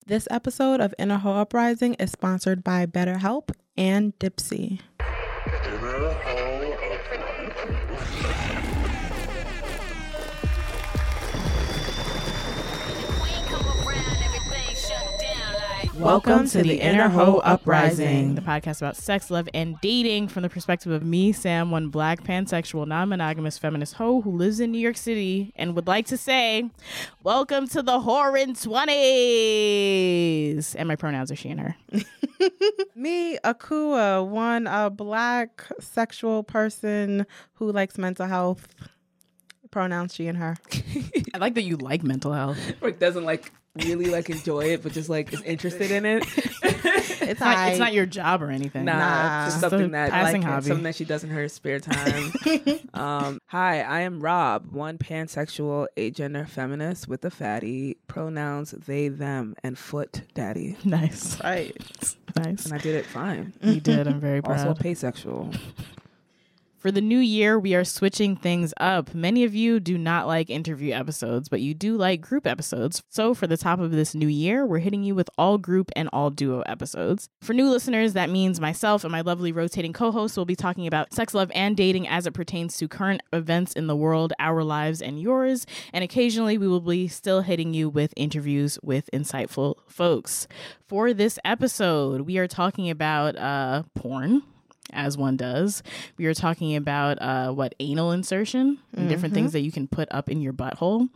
This episode of Inner Ho Uprising is sponsored by BetterHelp and Dipsea. Inner Ho Uprising. Welcome to the Inner Ho Uprising, the podcast about sex, love, and dating from the perspective of me, Sam, one black, pansexual, non-monogamous feminist hoe who lives in New York City and would like to say, welcome to the whoring 20s. And my pronouns are she and her. Me, Akua, one black sexual person who likes mental health. Pronouns she and her. I like that you like mental health. Like doesn't really enjoy it, but just is interested in it. It's not your job or anything. Nah, it's just something that passing hobby. Something that she does in her spare time. Hi, I am Rob, one pansexual, agender feminist with a fatty, pronouns they, them, and foot daddy. Nice. Right. Nice. And I did it fine. You did. I'm very proud. Also pansexual. For the new year, we are switching things up. Many of you do not like interview episodes, but you do like group episodes. So for the top of this new year, we're hitting you with all group and all duo episodes. For new listeners, that means myself and my lovely rotating co-hosts will be talking about sex, love, and dating as it pertains to current events in the world, our lives, and yours. And occasionally, we will be still hitting you with interviews with insightful folks. For this episode, we are talking about porn. As one does. We are talking about anal insertion and different things that you can put up in your butthole.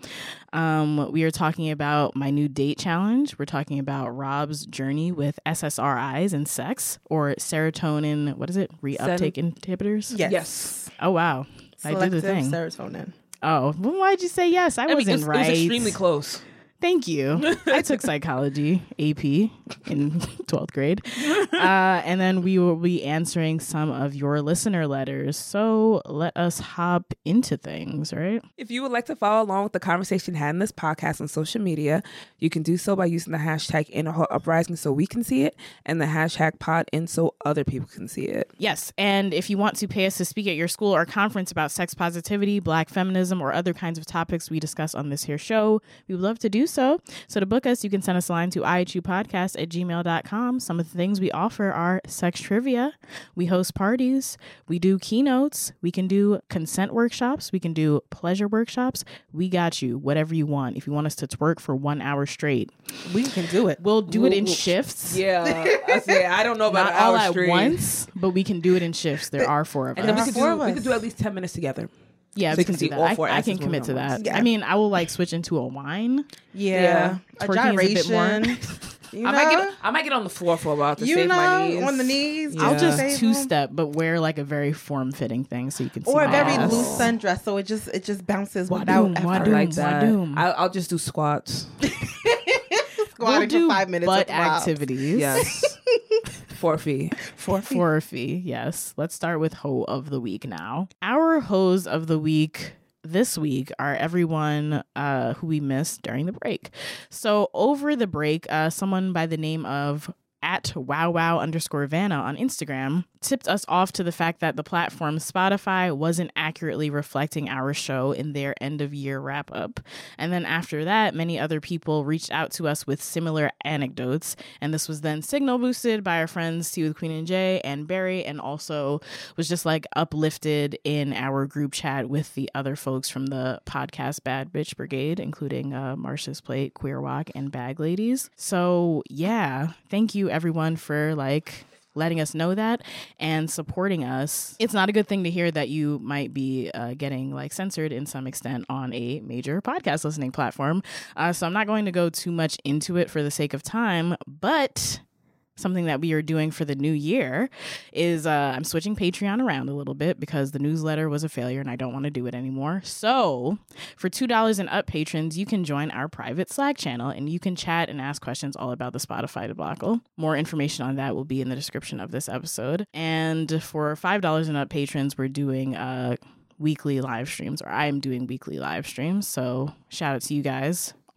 We are talking about my new date challenge. We're talking about Rob's journey with SSRIs and sex, or serotonin, reuptake inhibitors? Yes. Oh, wow. Selective I did the thing. serotonin. Oh, well, why'd you say yes? I wasn't right. It was extremely close. Thank you. I took psychology AP in 12th grade. And then we will be answering some of your listener letters. So let us hop into things, right? If you would like to follow along with the conversation had in this podcast on social media, you can do so by using the hashtag #InnerHoUprising so we can see it, and the hashtag PodIn so other people can see it. Yes. And if you want to pay us to speak at your school or conference about sex positivity, black feminism, or other kinds of topics we discuss on this here show, we would love to do so to book us, you can send us a line to ihupodcast@gmail.com. Some of the things we offer are sex trivia. We host parties. We do keynotes. We can do consent workshops. We can do pleasure workshops. We got you. Whatever you want. If you want us to twerk for 1 hour straight, We can do it. we'll do it in shifts. Yeah. I don't know about Not an all hour at straight. once, but we can do it in shifts. There are 4 of us. And then we Four of we us. could do at least 10 minutes together. Yeah, So we you can can do see that. all four I can asses commit to moving at that. once. Yeah. I mean, I will switch into a wine. Yeah. A Twerking is a bit more. gyration. You know? I might get on the floor for a while to you save know, my knees. on the knees. Yeah. I'll just save 2-step, but wear a very form-fitting thing so you can see or a my very ass. loose sundress, so it just bounces Wadoom, without effort. I wadoom. like that. Wadoom. I'll just do squats. Squatting We'll do for 5 minutes butt with Rob. activities. Yes. 4 feet. For a fee, yes. Let's start with Ho of the Week now. Our Hoes of the Week this week are everyone who we missed during the break. So over the break, someone by the name of @wowwow_Vanna on Instagram tipped us off to the fact that the platform Spotify wasn't accurately reflecting our show in their end of year wrap up. And then after that, many other people reached out to us with similar anecdotes. And this was then signal boosted by our friends Tea with Queen and Jay and Barry, and also was just uplifted in our group chat with the other folks from the podcast Bad Bitch Brigade, including Marcia's Plate, Queer Walk, and Bag Ladies. So yeah, thank you everyone for letting us know that and supporting us. It's not a good thing to hear that you might be getting censored in some extent on a major podcast listening platform. So I'm not going to go too much into it for the sake of time, but something that we are doing for the new year is I'm switching Patreon around a little bit because the newsletter was a failure and I don't want to do it anymore. So for $2 and up patrons, you can join our private Slack channel and you can chat and ask questions all about the Spotify debacle. More information on that will be in the description of this episode. And for $5 and up patrons, we're doing weekly live streams, or I am doing weekly live streams. So shout out to you guys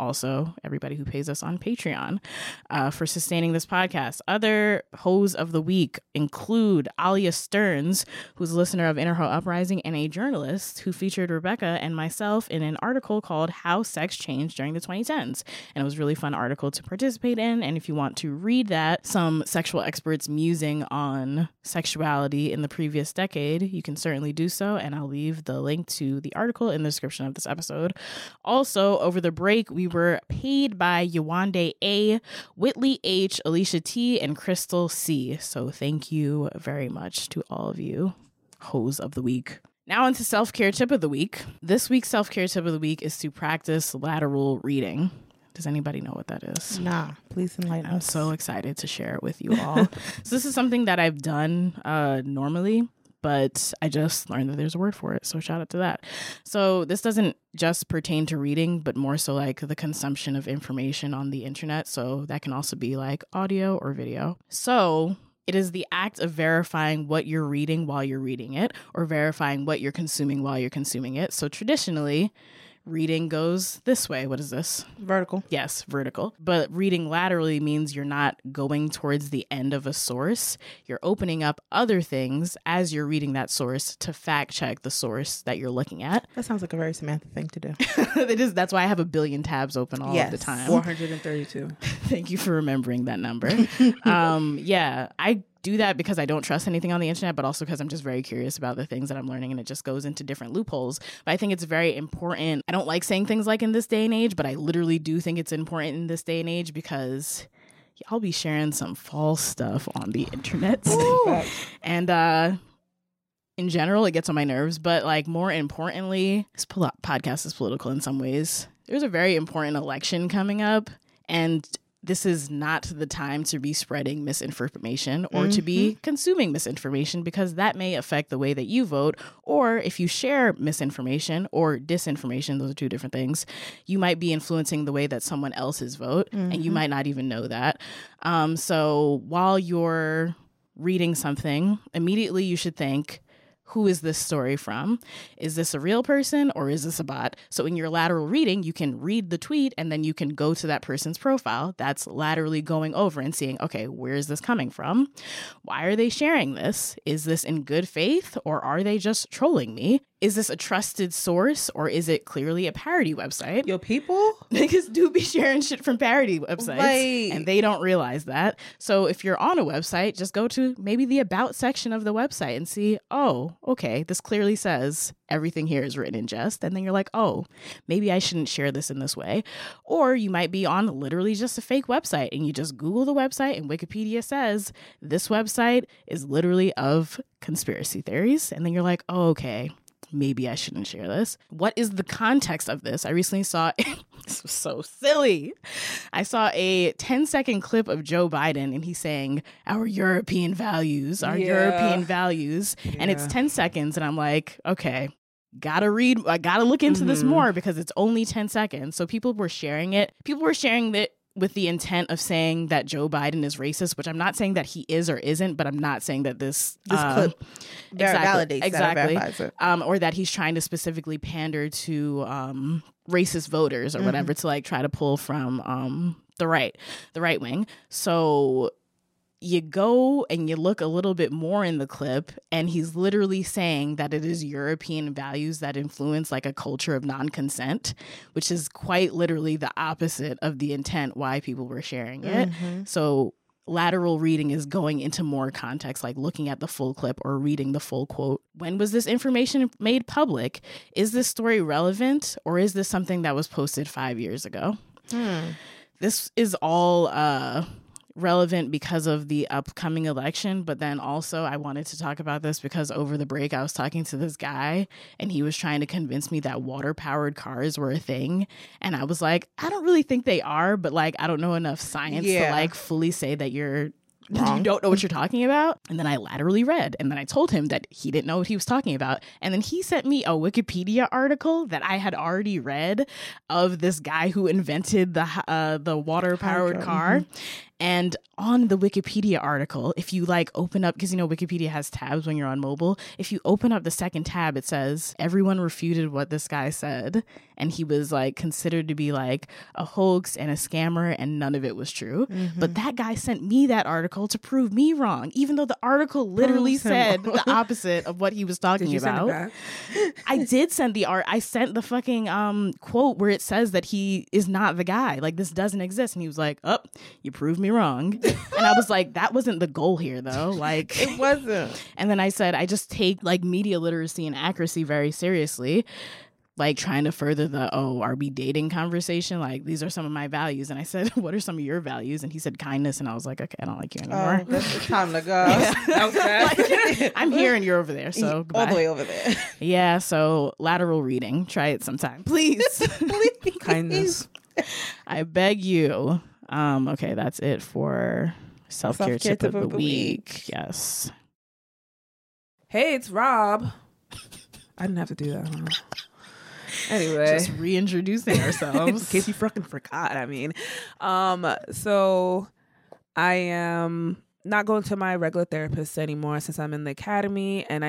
also everybody who pays us on Patreon for sustaining this podcast. Other hoes of the week include Alia Stearns, who's a listener of Inner Hoe Uprising and a journalist who featured Rebecca and myself in an article called How Sex Changed During the 2010s. And it was a really fun article to participate in. And if you want to read that, some sexual experts musing on sexuality in the previous decade, you can certainly do so. And I'll leave the link to the article in the description of this episode. Also, over the break, we were paid by Yawande A, Whitley H, Alicia T, and Crystal C. So thank you very much to all of you, hoes of the week. Now into self-care tip of the week. This week's self-care tip of the week is to practice lateral reading. Does anybody know what that is? Nah, please enlighten I'm us. so excited to share it with you all. So this is something that I've done normally, but I just learned that there's a word for it. So shout out to that. So this doesn't just pertain to reading, but more so like the consumption of information on the internet. So that can also be like audio or video. So it is the act of verifying what you're reading while you're reading it, or verifying what you're consuming while you're consuming it. So traditionally, reading goes this way. What is this? Vertical. Yes, vertical. But reading laterally means you're not going towards the end of a source. You're opening up other things as you're reading that source to fact check the source that you're looking at. That sounds like a very Samantha thing to do. It is. That's why I have a billion tabs open all of the time. 432. Thank you for remembering that number. Yeah, I do that because I don't trust anything on the internet, but also because I'm just very curious about the things that I'm learning, and it just goes into different loopholes. But I think it's very important. I don't like saying things like in this day and age, but I literally do think it's important in this day and age because y'all be sharing some false stuff on the internet. And in general, it gets on my nerves. But like more importantly, this podcast is political in some ways. There's a very important election coming up, and this is not the time to be spreading misinformation or to be consuming misinformation, because that may affect the way that you vote. Or if you share misinformation or disinformation, those are two different things, you might be influencing the way that someone else's vote, and you might not even know that. So while you're reading something, immediately you should think, who is this story from? Is this a real person or is this a bot? So in your lateral reading, you can read the tweet and then you can go to that person's profile. That's laterally going over and seeing, okay, where is this coming from? Why are they sharing this? Is this in good faith or are they just trolling me? Is this a trusted source or is it clearly a parody website? Yo, people? Niggas do be sharing shit from parody websites and they don't realize that. So if you're on a website, just go to maybe the about section of the website and see, oh, okay, this clearly says everything here is written in jest. And then you're like, oh, maybe I shouldn't share this in this way. Or you might be on literally just a fake website and you just Google the website and Wikipedia says this website is literally of conspiracy theories. And then you're like, oh, okay, maybe I shouldn't share this. What is the context of this? I recently saw, this was so silly. I saw a 10-second clip of Joe Biden and he's saying, our European values, our European values. And it's 10 seconds. And I'm like, okay, gotta look into this more because it's only 10 seconds. So people were sharing it. People were sharing it with the intent of saying that Joe Biden is racist, which I'm not saying that he is or isn't, but I'm not saying that this clip validates exactly, that or verifies it. Or that he's trying to specifically pander to racist voters or whatever to like try to pull from the right wing. So you go and you look a little bit more in the clip and he's literally saying that it is European values that influence like a culture of non-consent, which is quite literally the opposite of the intent why people were sharing it. So lateral reading is going into more context, like looking at the full clip or reading the full quote. When was this information made public? Is this story relevant or is this something that was posted 5 years ago? This is all relevant because of the upcoming election, but then also I wanted to talk about this because over the break I was talking to this guy and he was trying to convince me that water-powered cars were a thing, and I was like, I don't really think they are, but like I don't know enough science to like fully say that you don't know what you're talking about. And then I laterally read and then I told him that he didn't know what he was talking about, and then he sent me a Wikipedia article that I had already read of this guy who invented the water-powered car. And on the Wikipedia article, if you like open up, because you know Wikipedia has tabs when you're on mobile, if you open up the second tab, it says everyone refuted what this guy said, and he was like considered to be like a hoax and a scammer, and none of it was true. But that guy sent me that article to prove me wrong, even though the article literally said the opposite of what he was talking Did you about. send it back? I did send the art. I sent the fucking quote where it says that he is not the guy. Like, this doesn't exist. And he was like, "Oh, you proved me wrong." And I was like, that wasn't the goal here, though. Like, It wasn't. and then I said, I just take like media literacy and accuracy very seriously. Like trying to further the, are we dating conversation? Like, these are some of my values. And I said, what are some of your values? And he said kindness. And I was like, okay, I don't like you anymore. It's time to go. That was fast. I'm here and you're over there. So All goodbye. the way over there. Yeah. So lateral reading. Try it sometime, please. Kindness. I beg you. Okay, that's it for self-care tip of the week. Yes. Hey, it's Rob. I didn't have to do that, huh? Anyway. Just reintroducing In ourselves. case you fucking forgot, I mean. So I am not going to my regular therapist anymore since I'm in the academy, and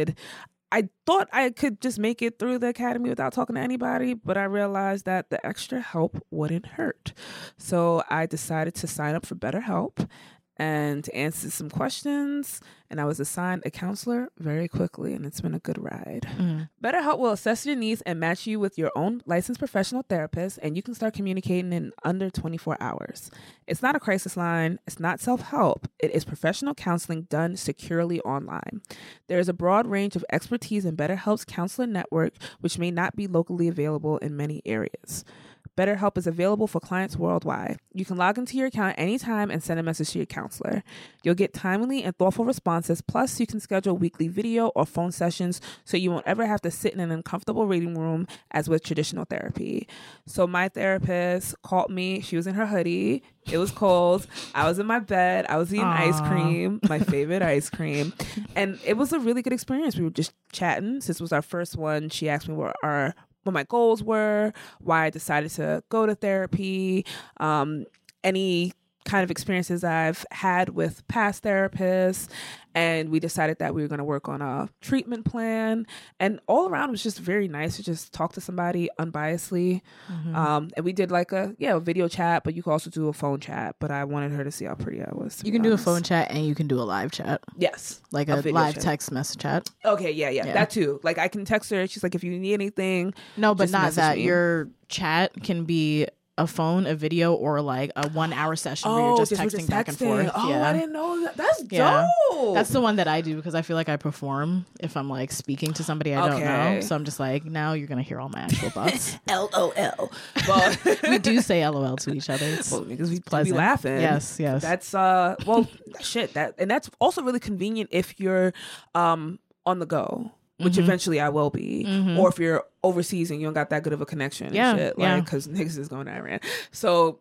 I thought I could just make it through the academy without talking to anybody, but I realized that the extra help wouldn't hurt. So I decided to sign up for BetterHelp and answer some questions, and I was assigned a counselor very quickly, and it's been a good ride. BetterHelp will assess your needs and match you with your own licensed professional therapist, and you can start communicating in under 24 hours. It's not a crisis line. It's not self-help. It is professional counseling done securely online. There is a broad range of expertise in BetterHelp's counselor network, which may not be locally available in many areas. BetterHelp is available for clients worldwide. You can log into your account anytime and send a message to your counselor. You'll get timely and thoughtful responses, plus you can schedule weekly video or phone sessions so you won't ever have to sit in an uncomfortable reading room as with traditional therapy. So my therapist called me. She was in her hoodie. It was cold. I was in my bed. I was eating ice cream, my favorite ice cream. And it was a really good experience. We were just chatting. This was our first one. She asked me what my goals were, why I decided to go to therapy, any kind of experiences I've had with past therapists, and we decided that we were going to work on a treatment plan. And all around, it was just very nice to just talk to somebody unbiasedly. And we did like a video chat, but you could also do a phone chat. But I wanted her to see how pretty I was. You can do a phone chat and you can do a live chat. Yes. Like a video live chat. text message chat. Okay, yeah. That too. Like I can text her. She's like, if you need anything. No, but just not message that. me. Your chat can be a phone, a video, or like a 1 hour session where you're just we're texting back and forth. Oh, yeah. I didn't know that. That's Yeah. dope. That's the one that I do because I feel like I perform if I'm like speaking to somebody I don't know. Okay. So I'm just like, now you're going to hear all my actual thoughts. LOL. Well, We do say LOL to each other. It's because we be pleasant. laughing. Yes. That's shit. That's also really convenient if you're on the go, which eventually I will be, or if you're overseas and you don't got that good of a connection. Yeah, and shit, yeah. like because niggas is going to Iran. So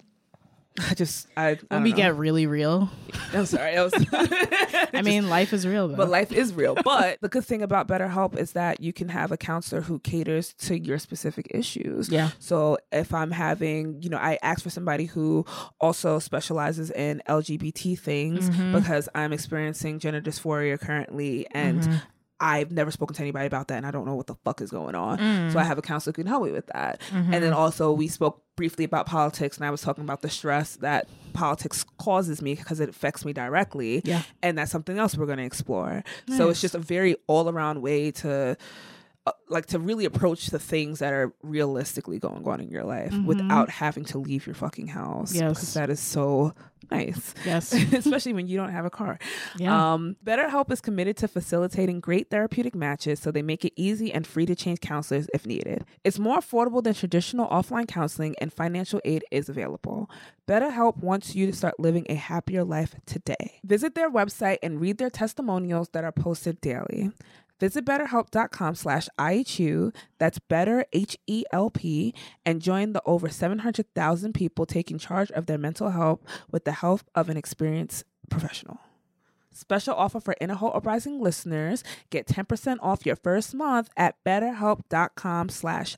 I when we get really real. I'm sorry. I mean, life is real, though. But life is real. But the good thing about BetterHelp is that you can have a counselor who caters to your specific issues. Yeah. So if I'm having, I ask for somebody who also specializes in LGBT things because I'm experiencing gender dysphoria currently, and I've never spoken to anybody about that, and I don't know what the fuck is going on. So I have a counselor who can help me with that. And then also we spoke briefly about politics, and I was talking about the stress that politics causes me because it affects me directly. Yeah. And that's something else we're going to explore. Nice. So it's just a very all-around way to to really approach the things that are realistically going on in your life without having to leave your fucking house. Yes. Because that is so nice. Yes. Especially when you don't have a car. Yeah. BetterHelp is committed to facilitating great therapeutic matches, so they make it easy and free to change counselors if needed. It's more affordable than traditional offline counseling, and financial aid is available. BetterHelp wants you to start living a happier life today. Visit their website and read their testimonials that are posted daily. Visit BetterHelp.com/IHU, that's better, HELP, and join the over 700,000 people taking charge of their mental health with the help of an experienced professional. Special offer for Inner Hope Uprising listeners. Get 10% off your first month at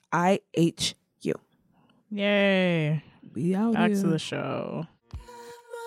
BetterHelp.com/IHU. Yay. We out Back here. to the show.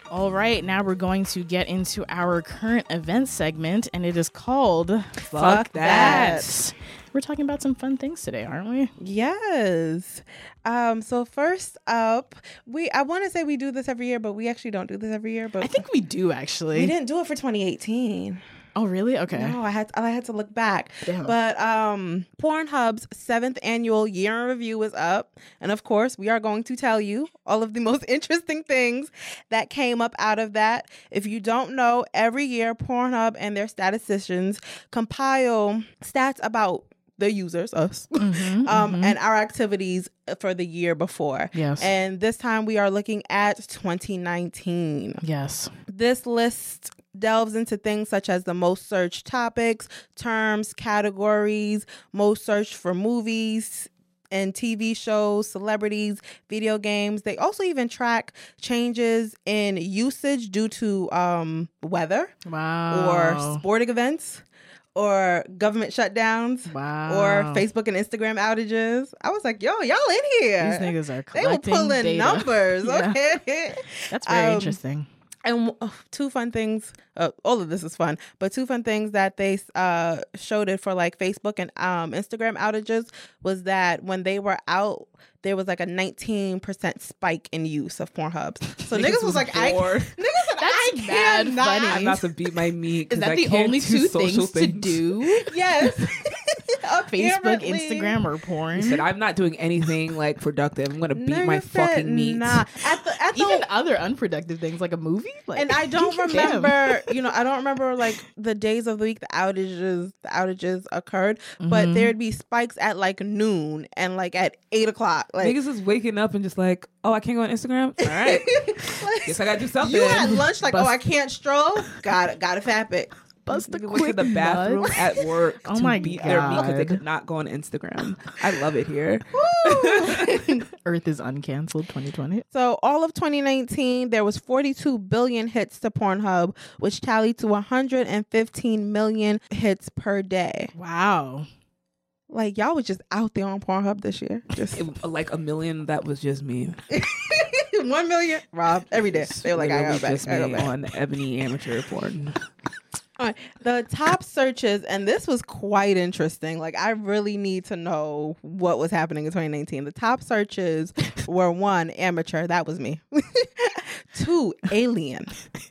All right, now we're going to get into our current event segment, and it is called Fuck That. We're talking about some fun things today, aren't we? Yes. So first up, I want to say we do this every year, but we actually don't do this every year. But I think we do, actually. we didn't do it for 2018. Oh, really? Okay. No, I had to look back. Damn. But Pornhub's 7th annual year in review is up, and of course, we are going to tell you all of the most interesting things that came up out of that. If you don't know, every year Pornhub and their statisticians compile stats about the users, us, and our activities for the year before. Yes. And this time we are looking at 2019. Yes. This list delves into things such as the most searched topics, terms, categories, most searched for movies and TV shows, celebrities, video games. They also even track changes in usage due to weather Wow. or sporting events or government shutdowns Wow. or Facebook and Instagram outages. I was like, yo, y'all in here. These niggas are They were collecting pulling data. numbers. Yeah. Okay. That's very interesting. And two fun things, all of this is fun, but two fun things that they showed it for like Facebook and Instagram outages was that when they were out, there was like a 19% spike in use of Pornhub. So niggas was like, bored. I That's cannot. mad funny. I'm about to beat my meat. Is 'cause that I the can't only do two social things to do? Yes. Facebook, Apparently. Instagram, or porn? He said, I'm not doing anything like productive. I'm gonna beat Nigga my said fucking meat. Nah. At the Even other unproductive things like a movie? Like, And I don't damn. remember, I don't remember like the days of the week the outages occurred, but there'd be spikes at like noon and like at 8:00. Like Niggas is waking up and just like, oh, I can't go on Instagram. All right, guess I gotta do something. you had lunch like, Bust- I can't stroll. Got a fat pic. Bust the Nigga went to the quick bathroom nuts. at work Oh to my beat their meat because they God. could not go on Instagram. I love it here. Earth is uncanceled 2020. So all of 2019, there was 42 billion hits to Pornhub, which tallied to 115 million hits per day. Wow. Like y'all was just out there on Pornhub this year. Just Like a million, that was just me. 1 million, Rob, every day. They were like, I Literally got back. just I got me back. on Ebony Amateur Porn. All right. The top searches, and this was quite interesting. Like, I really need to know what was happening in 2019. The top searches were 1, amateur. That was me. 2, alien.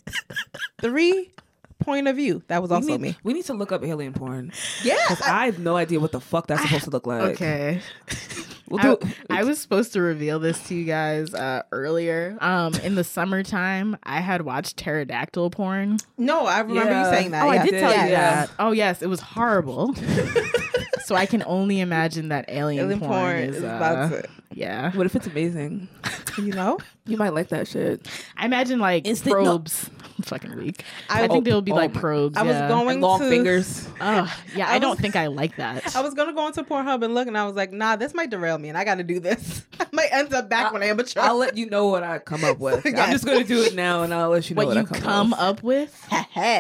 3, point of view. That was also me. We need to look up alien porn. Yeah. Because I have no idea what the fuck that's supposed to look like. Okay. We'll do I was supposed to reveal this to you guys earlier. In the summertime, I had watched pterodactyl porn. No, I remember you Yeah. saying that. Oh, yeah. I did tell you Yeah. that. Oh, yes, it was horrible. So I can only imagine that alien porn is about to, yeah. What if it's amazing? you know? You might like that shit. I imagine like Instant- no. probes. Fucking weak. I I- think they'll be oh like my- probes. I was yeah. going And long to fingers. Ugh, yeah, I I don't was- think I like that. I was gonna go into Pornhub and look, and I was like, nah, this might derail me, and I got to do this. I might end up back on amateur. I'll let you know what I come up with. Yes. I'm just going to do it now, and I'll let you know what what you I come up up with?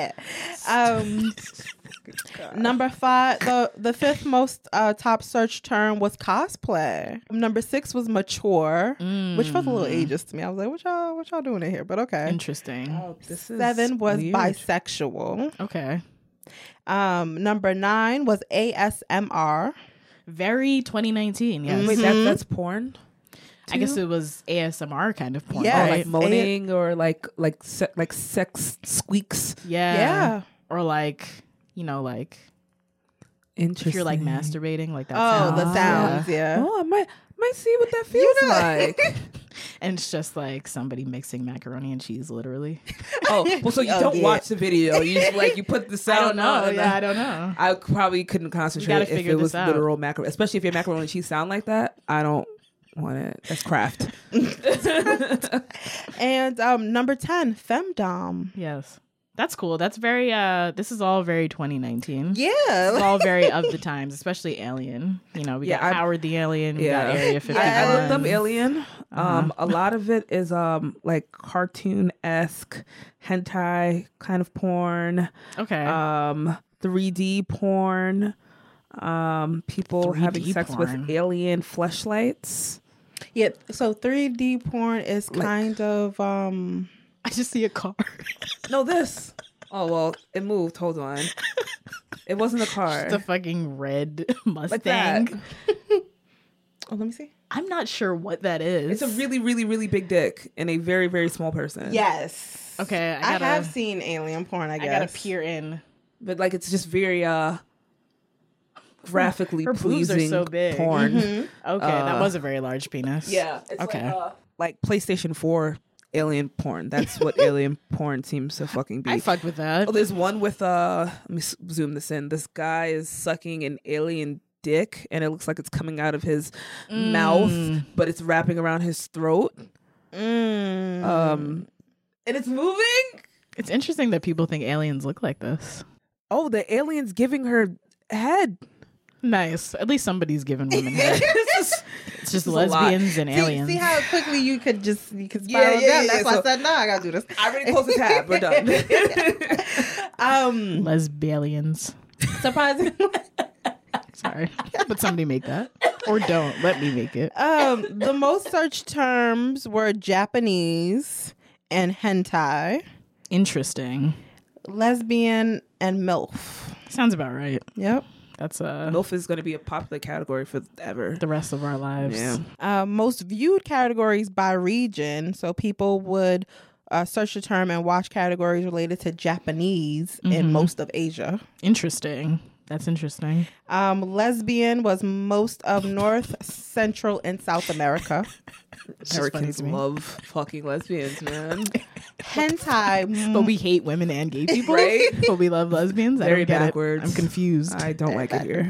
Number 5, the 5th most top search term was cosplay. Number 6 was mature, which felt a little ageist to me. I was like, what y'all doing in here? But okay. Interesting. with. This is 7 was weird. bisexual. Okay. Number 9 was ASMR. Very 2019. Yes. Wait, that's porn? I guess it was ASMR kind of porn. Yeah, Or right? like moaning or like sex squeaks. yeah. Yeah. Or like, like Interesting. if you're like masturbating, like that. Oh, sound. the sounds. Yeah. Oh, I might see what that feels like. And it's just like somebody mixing macaroni and cheese, literally. Oh, well, so you Oh, don't yeah. watch the video. You just, like you put the I sound don't know. on. Yeah, I don't know. I probably couldn't gotta concentrate if figure it was this out. literal macaroni, especially if your macaroni and cheese sound like that. I don't want it. That's craft. And number 10, femdom. Yes. That's cool. That's very this is all very 2019. It's Yeah. all very of the times, especially Alien. We Yeah, got I- Howard the Alien, we got Yeah. Area 51. I looked up Alien. Uh-huh. A lot of it is like cartoon-esque hentai kind of porn. Okay. 3D porn. People 3D having sex porn. with alien fleshlights. Yeah. So 3D porn is kind of I just see a car. No, this. Oh, well, it moved. Hold on. It wasn't a car. It's a fucking red Mustang. Like that. Oh, let me see. I'm not sure what that is. It's a really, really, really big dick and a very, very small person. Yes. Okay, I have seen alien porn, I guess. I gotta peer in. But like it's just very graphically Her boobs are pleasing so big. porn. Okay, that was a very large penis. Yeah. It's Okay. like PlayStation 4 alien porn. That's what alien porn seems to fucking be. I fucked with that. Oh, there's one with let me zoom this in. This guy is sucking an alien dick and it looks like it's coming out of his mouth, but it's wrapping around his throat. And it's moving. It's interesting that people think aliens look like this. Oh, the alien's giving her head. Nice. At least somebody's giving women head. It's just is a lot. lesbians and aliens. See how quickly you could spiral Yeah, down. That's yeah. why So- I said, no, I gotta do this. I already closed the tab. We're done. Lesbians. Surprisingly, Sorry. But somebody make that. Or don't. Let me make it. the most searched terms were Japanese and hentai, Interesting. lesbian, and MILF. Sounds about right. Yep. That's MILF is going to be a popular category forever. the rest of our lives. Yeah. Most viewed categories by region. So people would search the term and watch categories related to Japanese in most of Asia. Interesting. That's interesting. Lesbian was most of North, Central, and South America. It's just funny Americans to me. love fucking lesbians, man. Hentai, But we hate women and gay people, Right? But we love lesbians. I Very don't get it. backwards. I'm confused. I don't like it here.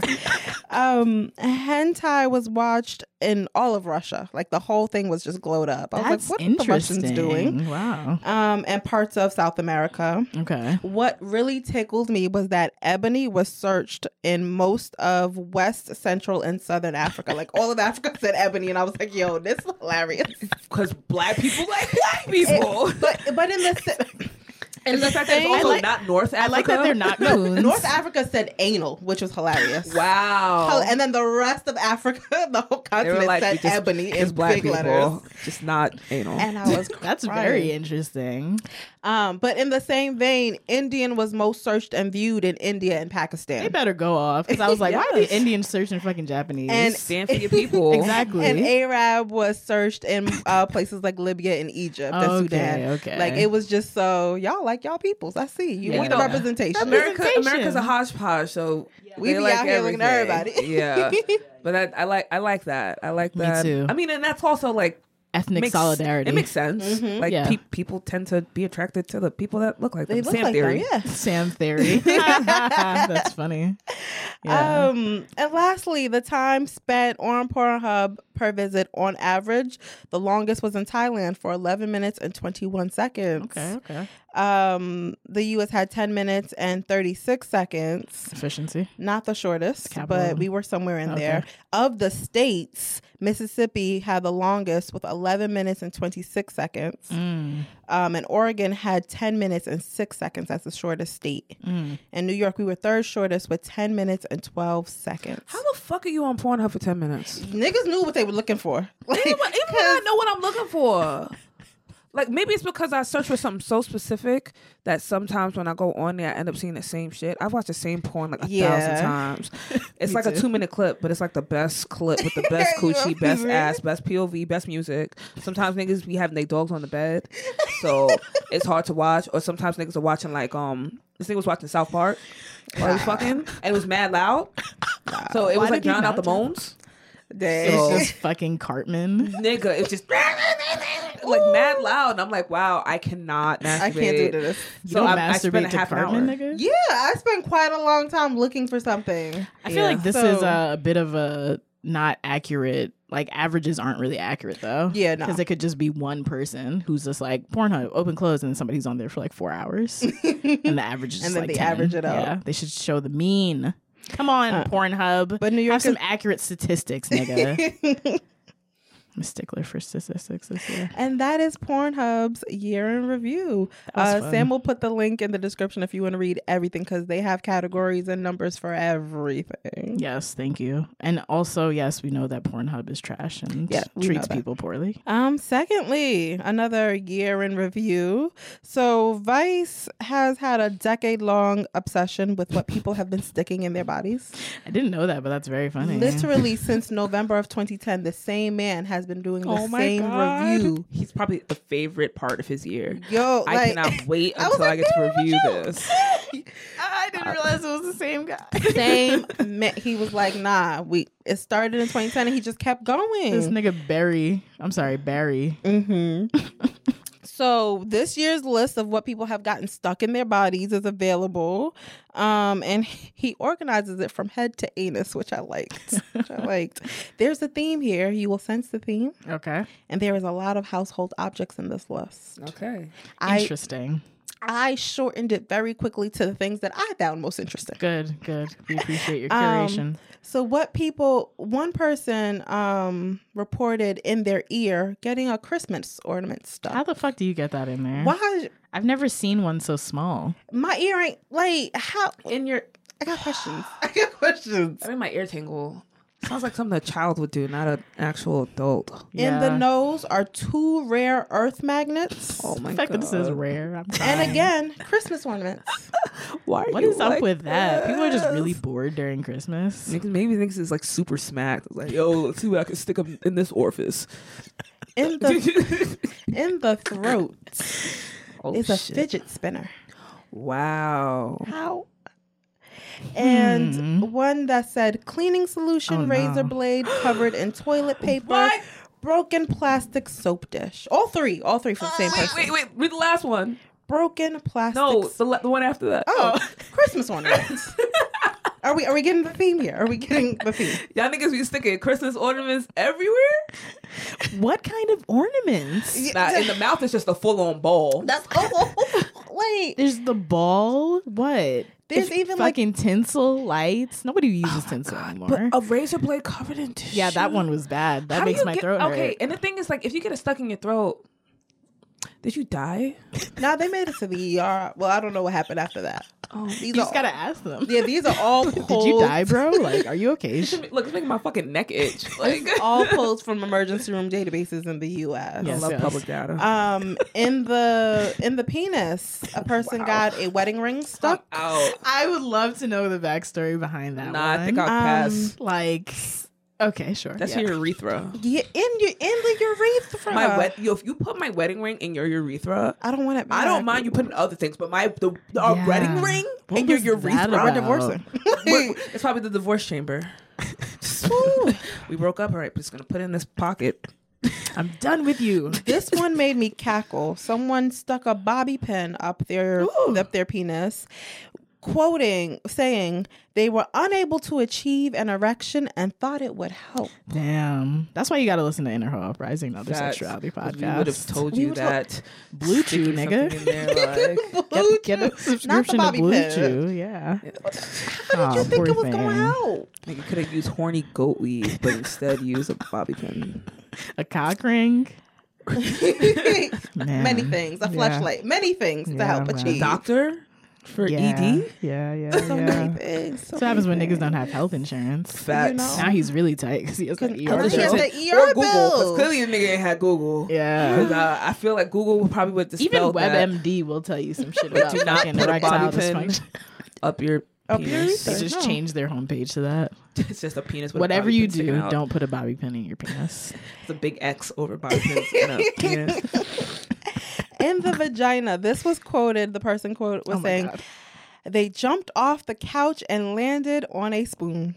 hentai was watched in all of Russia. Like the whole thing was just glowed up. I was That's like, what are the interesting. Russians doing? Wow. And parts of South America. Okay. What really tickled me was that ebony was searched in most of West, Central, and Southern Africa. Like all of Africa said ebony, and I was like, "Yo, this is hilarious." Because black people like black people. But in the and the fact that it's same- also I like- not North Africa. I like that they're not coons. North Africa said anal, which was hilarious. Wow. And then the rest of Africa, the whole They were continent like, said we just- ebony it's in black big people, letters. just not anal. And I was That's crying. very interesting. But in the same vein, Indian was most searched and viewed in India and Pakistan. They better go off because I was like, why are Yes. the Indians searching fucking Japanese? And- Stand for your people. Exactly. And Arab was searched in places like Libya and Egypt and Okay, Sudan. okay. Like it was just so y'all like y'all peoples. I see you Yeah. want the You know, representation. America's a hodgepodge, so We they be like out here looking at everything. everybody. Yeah, but I like that. I like Me that. too. I mean, and that's also like Ethnic makes- solidarity. It makes sense. Like Yeah. people tend to be attracted to the people that look like They them. look Sam like theory. them, yeah. Sam theory. That's funny. Yeah. And lastly, the time spent on Pornhub per visit on average, the longest was in Thailand for 11 minutes and 21 seconds. Okay. The US had 10 minutes and 36 seconds. Efficiency. Not the shortest, Capital. but we were somewhere in Okay. there. Of the states, Mississippi had the longest with 11 minutes and 26 seconds. And Oregon had 10 minutes and 6 seconds as the shortest state. In New York, we were third shortest with 10 minutes and 12 seconds. How the fuck are you on Pornhub for 10 minutes? Niggas knew what they were looking for. Like, Even when I know what I'm looking for. Like maybe it's because I search for something so specific that sometimes when I go on there I end up seeing the same shit. I've watched the same porn like 1,000 times. It's like a 2-minute clip, but it's like the best clip with the best coochie, best ass, best POV, best music. Sometimes niggas be having their dogs on the bed, so it's hard to watch. Or sometimes niggas are watching like this nigga was watching South Park while he was fucking, and it was mad loud. So it was Why like did he drown out not the turn- moans. Dang. So- It's just fucking Cartman. Nigga, it's just like mad loud, and I'm like, wow, I cannot masturbate. I can't do this. You So don't I spent masturbate a to half an Cartman, hour. nigga? Yeah, I spent quite a long time looking for something. I feel like this is So- a bit of a not accurate. Like averages aren't really accurate though. Yeah, no. Because it could just be one person who's just like Pornhub open close and somebody's on there for like 4 hours, and the average is And just then like they 10. average it out. Yeah, they should show the mean. Come on, Pornhub. but New York have some is- accurate statistics, nigga. I'm a stickler for statistics this year. And that is Pornhub's year in review. That was fun. Sam will put the link in the description if you want to read everything, because they have categories and numbers for everything. Yes, thank you. And also, yes, we know that Pornhub is trash and Yeah, we know treats that. people poorly. Secondly, another year in review. So Vice has had a decade-long obsession with what people have been sticking in their bodies. I didn't know that, but that's very funny. Literally since November of 2010, the same man has been doing the Oh my same God. review. He's probably the favorite part of his year. Yo, I like, cannot wait I was until I like, get to "Damn, what review you?" this. I didn't realize it was the same guy. same man. He was like, nah, it started in 2010 and he just kept going. This nigga Barry. So this year's list of what people have gotten stuck in their bodies is available. And he organizes it from head to anus, which I liked. There's a theme here. You will sense the theme. Okay. And there is a lot of household objects in this list. Okay. Interesting. I shortened it very quickly to the things that I found most interesting. Good. We appreciate your curation. So one person reported in their ear getting a Christmas ornament stuck. How the fuck do you get that in there? Why? I've never seen one so small. My ear ain't like how In your, I got questions. I mean, my ear tingle. Sounds like something a child would do, not an actual adult. In the nose are 2 rare earth magnets. Oh my The fact god. that this is rare. I'm And crying. again, Christmas ornaments. Why are What you is up like with that? People are just this? really bored during Christmas. Maybe thinks it's like super smacked. Like, yo, let's see what I can stick up in this orifice. In the throat Oh, is a shit. fidget spinner. Wow. How? And one that said cleaning solution, Oh, no. razor blade covered in toilet paper, What? broken plastic soap dish. All three for the same person. Wait. Read the last one. Broken plastic. No, the one after that. Oh, Christmas ornaments. Are we getting the theme here? Are we getting the theme? Y'all niggas be sticking Christmas ornaments everywhere? What kind of ornaments? Nah, in the mouth is just a full-on ball. That's wait. There's the ball. What? There's even like fucking tinsel lights. Nobody uses tinsel anymore. But a razor blade covered in tissue. Yeah, that one was bad. That How do makes you my get- throat Okay, hurt. and the thing is, like, if you get it stuck in your throat, did you die? nah, they made it to the ER. Well, I don't know what happened after that. Oh, These You are just gotta ask them. yeah, these are all polls. Did you die, bro? Like, are you okay? look, it's making my fucking neck itch. Like, All polls from emergency room databases in the U.S. Yes. I love public data. In the penis, a person got a wedding ring stuck. Out. I would love to know the backstory behind that. Nah, I think one. I'll pass. Like, okay, sure. That's yeah. your urethra. Yeah, in the urethra. If you put my wedding ring in your urethra, I don't want it. I don't back. mind you putting other things, but the Yeah. wedding ring What in your was urethra. that We're about? divorcing. It's probably the divorce chamber. We broke up. All right, but just gonna put it in this pocket. I'm done with you. This one made me cackle. Someone stuck a bobby pin up their penis, saying they were unable to achieve an erection and thought it would help. Damn. That's why you gotta listen to Inner Hoe Uprising, another That's- sexuality 'cause podcast. We would have told We you would that. Blue Chew, sticking nigga. something in there, like, Get a subscription to bobby Blue pin. Chew. Yeah. How did you think it was going to help? you could have used horny goat weed, but instead use a bobby pin. A cock ring. Man. Many things. A Yeah. fleshlight. Many things to Yeah, help man. achieve. Doctor for Yeah. ED. Yeah. So many things. That's what happens when niggas don't have health insurance. Facts. know. Now he's really tight because he has an Couldn't- ER He has bill. the ER or Google, because bills. clearly the nigga ain't had Google. Yeah. 'Cause, I feel like Google probably would dispel Even that WebMD will tell you some shit about Do not fucking put a erectile bobby pin dysfunction. up your Up your penis. They urethra. just No. changed their homepage to that. It's just a penis. With a Whatever bobby you pin sticking do, out. don't put a bobby pin in your penis. It's a big X over bobby pins in a penis. In the vagina, this was quoted. The person was Oh my saying, God. they jumped off the couch and landed on a spoon.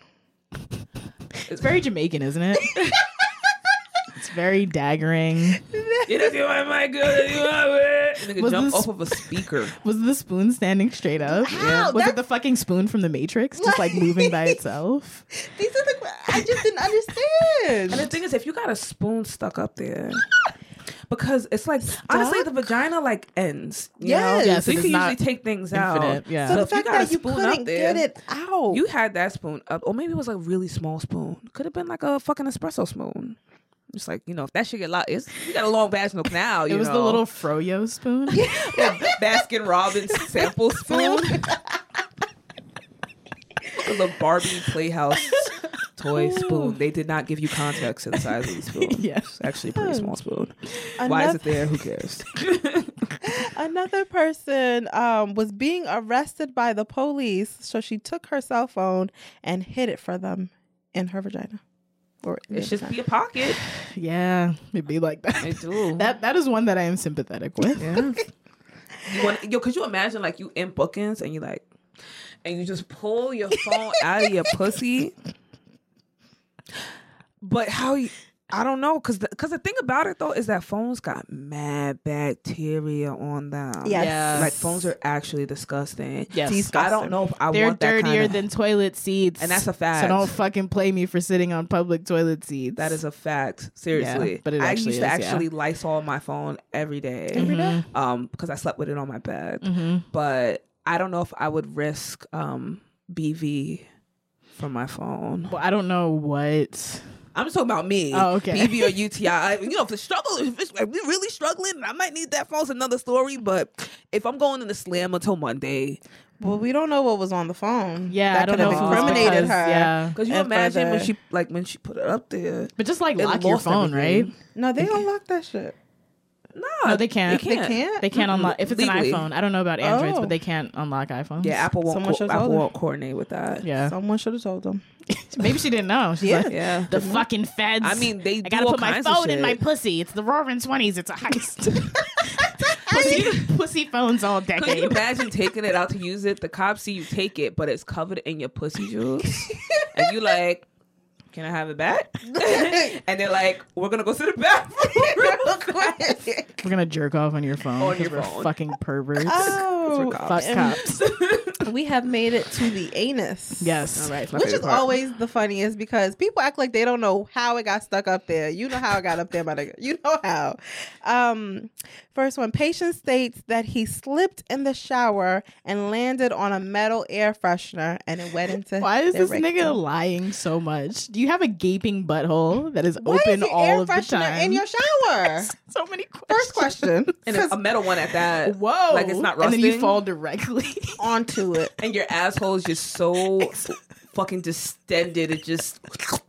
It's very Jamaican, isn't it? It's very daggering. My good. Nigga Was jump this- off of a speaker. Was the spoon standing straight up? How? Was it the fucking spoon from the Matrix, just like moving by itself? These are the. I just didn't And the understand. thing is, if you got a spoon stuck up there, because it's like honestly, the vagina like ends. You Yes. know? Yes, so it you is can not usually take things infinite, out. yeah. So the if you fact got a that you spoon couldn't up there, get it out. you had that spoon up, or maybe it was a really small spoon. Could have been like a fucking espresso spoon. Just like, you know, if that shit get loud, you got a long vaginal canal. It was the little Froyo spoon. Baskin Robbins sample spoon. The Barbie Playhouse toy spoon. They did not give you context to the size of the spoon. Yes. It's actually a pretty small spoon. Why is it there? Who cares? Another person was being arrested by the police, so she took her cell phone and hid it for them in her vagina. Or It should be a pocket. Yeah, it'd be like that. It do. That is one that I am sympathetic with. Yeah. Could you imagine like you in bookings and you like, and you just pull your phone out of your pussy? But I don't know, because the thing about it though is that phones got mad bacteria on them. Yes. Like phones are actually disgusting. Yes. Disgusting. I don't know if I They're want that dirtier kind than toilet seats. And that's a fact. So don't fucking play me for sitting on public toilet seats. That is a fact. Seriously. Yeah, but it I actually used to is, actually Lysol my phone every day. Every day? Because I slept with it on my bed. Mm-hmm. But I don't know if I would risk BV from my phone. Well, I don't know what. I'm just talking about me. Oh, okay. BV or UTI. You know, if we're really struggling, I might need that phone. It's another story. But if I'm going in the slam until Monday, Well, we don't know what was on the phone. Yeah, that I don't could know have if it was incriminated because- her. Yeah, because you And imagine further- when she put it up there. but just like It lock your lost phone, everything. right? No, they don't lock that shit. No, they can't. They can't? They can't unlock if it's Legally. an iPhone. I don't know about Androids, Oh. but they can't unlock iPhones. Yeah, Apple Someone should've told Apple her. won't coordinate with that. yeah. Someone should have told them. Maybe she didn't know. She's Yeah. like, Yeah. the fucking feds. I mean, they I do gotta all put my kinds of phone in my shit. pussy. It's the Roaring 20s. It's a heist. pussy phones all Could you decade. imagine taking it out to use it? The cops see you take it, but it's covered in your pussy juice, and you like, can I have it back? And they're like, we're gonna go to the bathroom real quick. We're gonna jerk off on your phone. On 'cause your we're phone. fucking perverts. Oh, Fuck and cops. we have made it to the anus. Yes. All right, it's my Which is favorite part. always the funniest because people act like they don't know how it got stuck up there. You know how it got up there, my nigga. You know how. First one, patient states that he slipped in the shower and landed on a metal air freshener and it went into Why is their this nigga rectum. lying so much? Do you have a gaping butthole that is Why open is the all air of the freshener time? in your shower? So many questions. First question. And it's a metal one at that. Whoa. Like it's not And then you rusting. fall directly. Onto it. And your asshole is just so fucking distended. It just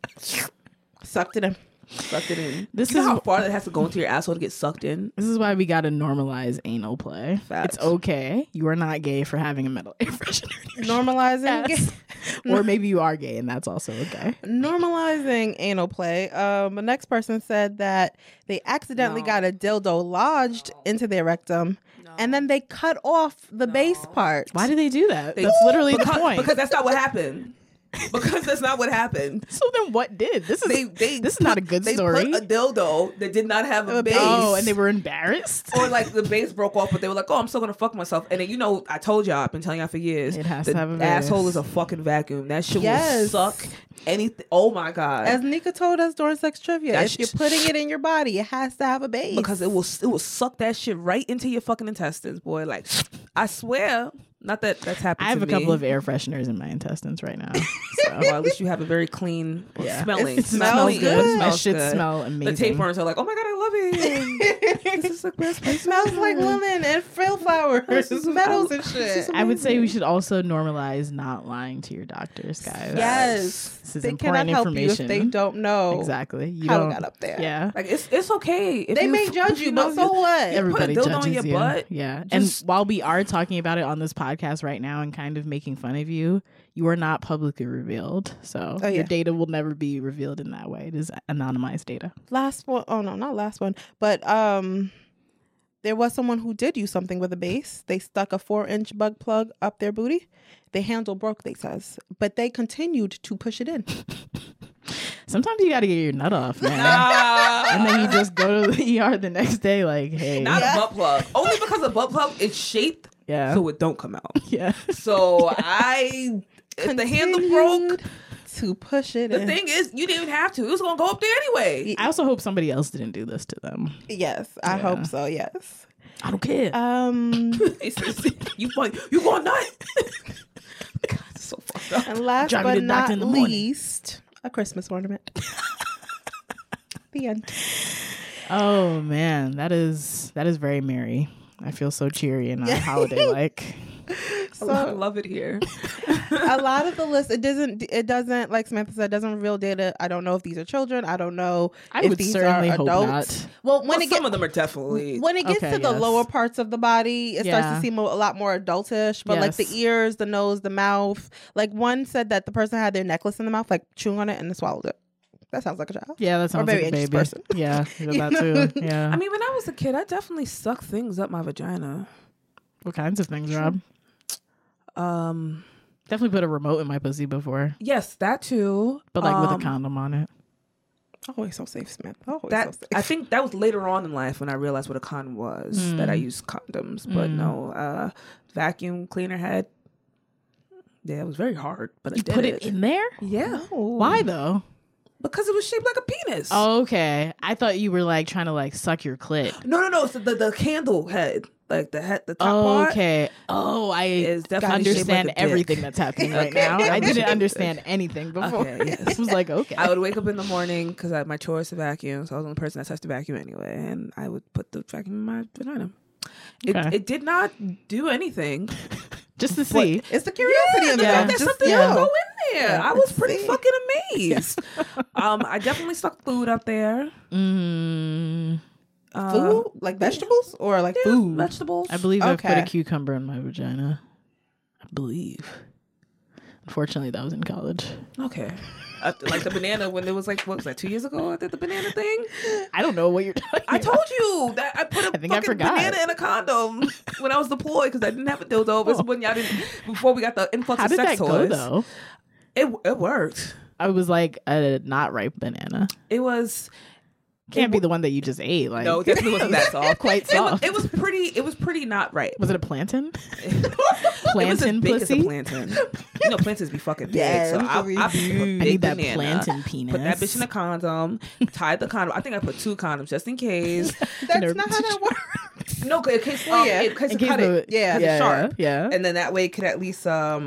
Sucked it in. sucked it in. This You know is- how far that has to go into your asshole to get sucked in? This is why we gotta normalize anal play. Facts. It's okay. You are not gay for having a metal air freshener in your Normalizing Yes. Or maybe you are gay and that's also okay. normalizing anal play. The next person said that they accidentally No. got a dildo lodged into their rectum, and then they cut off the base part. Why do they do that? They- That's literally because, the point. Because that's not what happened. Because that's not what happened. So then what did? This is this is not a good they story. put a dildo that did not have a base. Oh, and they were embarrassed? Or like the base broke off, but they were like, "Oh, I'm still gonna fuck myself." And then I told y'all, I've been telling y'all for years, It has the to have a base. asshole is a fucking vacuum. That shit will Yes. suck anything. Oh my god! As Nika told us during sex trivia, That if you're shit- putting it in your body, it has to have a base. Because it will suck that shit right into your fucking intestines, boy. Like I swear, not that that's happened. I have to a couple me. of air fresheners in my intestines right now. So. Well, at least you have a very clean Yeah. smelling. It smells good. It That smells shit good. smell The amazing. tapeworms are like, "Oh my god, I love it." This is the best it place. smells like lemon and frill flowers, This is- metals and this shit. is I would say we should also normalize not lying to your doctors, guys. Yes, This is they important cannot help you if information. they don't know Exactly. You how don't, it got up there. Yeah. Like it's okay. If They you- may if judge you, but know so what? Everybody put a dildo in judges your you. butt, Yeah. just- And while we are talking about it on this podcast right now and kind of making fun of you, you are not publicly revealed. So Oh, yeah. your data will never be revealed in that way. It is anonymized data. Last one. Oh no, not last one. But there was someone who did use something with a base. They stuck a 4-inch bug plug up their booty. The handle broke, they says, but they continued to push it in. Sometimes you got to get your nut off, man. Nah. And then you just go to the ER the next day like, hey. Not a butt plug. Only because a butt plug is shaped Yeah. so it don't come out. Yeah. So if the handle broke, to push it the in. thing is, you didn't even have to. It was gonna go up there anyway. I also hope somebody else didn't do this to them. Yes, I Yeah. hope so. Yes. I don't care. You going nuts? God, it's so fucked up. And last Drive me but to the doctor not in the morning. least, a Christmas ornament. The end. Oh man, that is very merry. I feel so cheery and holiday like. I love it here. A lot of the list, it doesn't like Samantha said, doesn't reveal data. I don't know if these are children. I don't know I if would these certainly are hope adults. not. Well, when Some of them are definitely. when it gets Okay, to the yes. lower parts of the body, it starts Yeah. to seem a lot more adultish. But like the Yes. ears, the nose, the mouth. Like one said that the person had their necklace in the mouth, like chewing on it and then swallowed it. That sounds like a child. Yeah, that sounds very like a anxious baby. person. Yeah, You that know? too. Yeah. I mean, when I was a kid, I definitely sucked things up my vagina. What kinds of things, Rob? Definitely put a remote in my pussy before, Yes, that too. but like with a condom on it. Always so safe, Smith. Always That so safe. I think that was later on in life when I realized what a condom was, that I used condoms. But no, vacuum cleaner head. Yeah, it was very hard, but I did Put it in there? Yeah, Why though? because it was shaped like a penis. Oh, okay. I thought you were like trying to like suck your clit. No. So the candle head, like the top Oh, part. okay. Oh, I Is definitely shaped understand like a dick. everything that's happening right Okay. now. I didn't understand anything before. Okay, yes. I was like, okay. I would wake up in the morning because I had my chores to vacuum, so I was the only person that touched the vacuum anyway, and I would put the vacuum in my vagina. Okay. It did not do anything. Just to see. It's the curiosity of the Yeah. fact There's just- something yeah. to go in there. Yeah, I was let's pretty see. fucking amazed. I definitely stuck food up there. Food? Like vegetables? Or like food? Vegetables. I believe I've put a Okay. cucumber in my vagina. I believe. Unfortunately, that was in college. Okay. Like the banana when it was like, what was that, 2 years ago? I did the banana thing. I don't know what you're talking I about. told you that I put a I think I fucking forgot. banana in a condom when I was deployed because I didn't have a dildo. It was when y'all didn't, before we got the influx How of did sex that go toys. though? It worked. I was like a not ripe banana. It was Can't be the one that you just ate. Like no, it definitely wasn't that soft. Quite soft. It was pretty not right. Was it a plantain? It was as Plantain big as a pussy? plantain. You know, plantains be fucking big. Yes, so I we put a do. big I need that banana, plantain penis. Put that bitch in a condom. Tied the condom. I think I put 2 condoms just in case. That's not how that works. No, in case yeah. in case In it case cut the- it. Yeah. Cut it sharp. Yeah. And then that way it could at least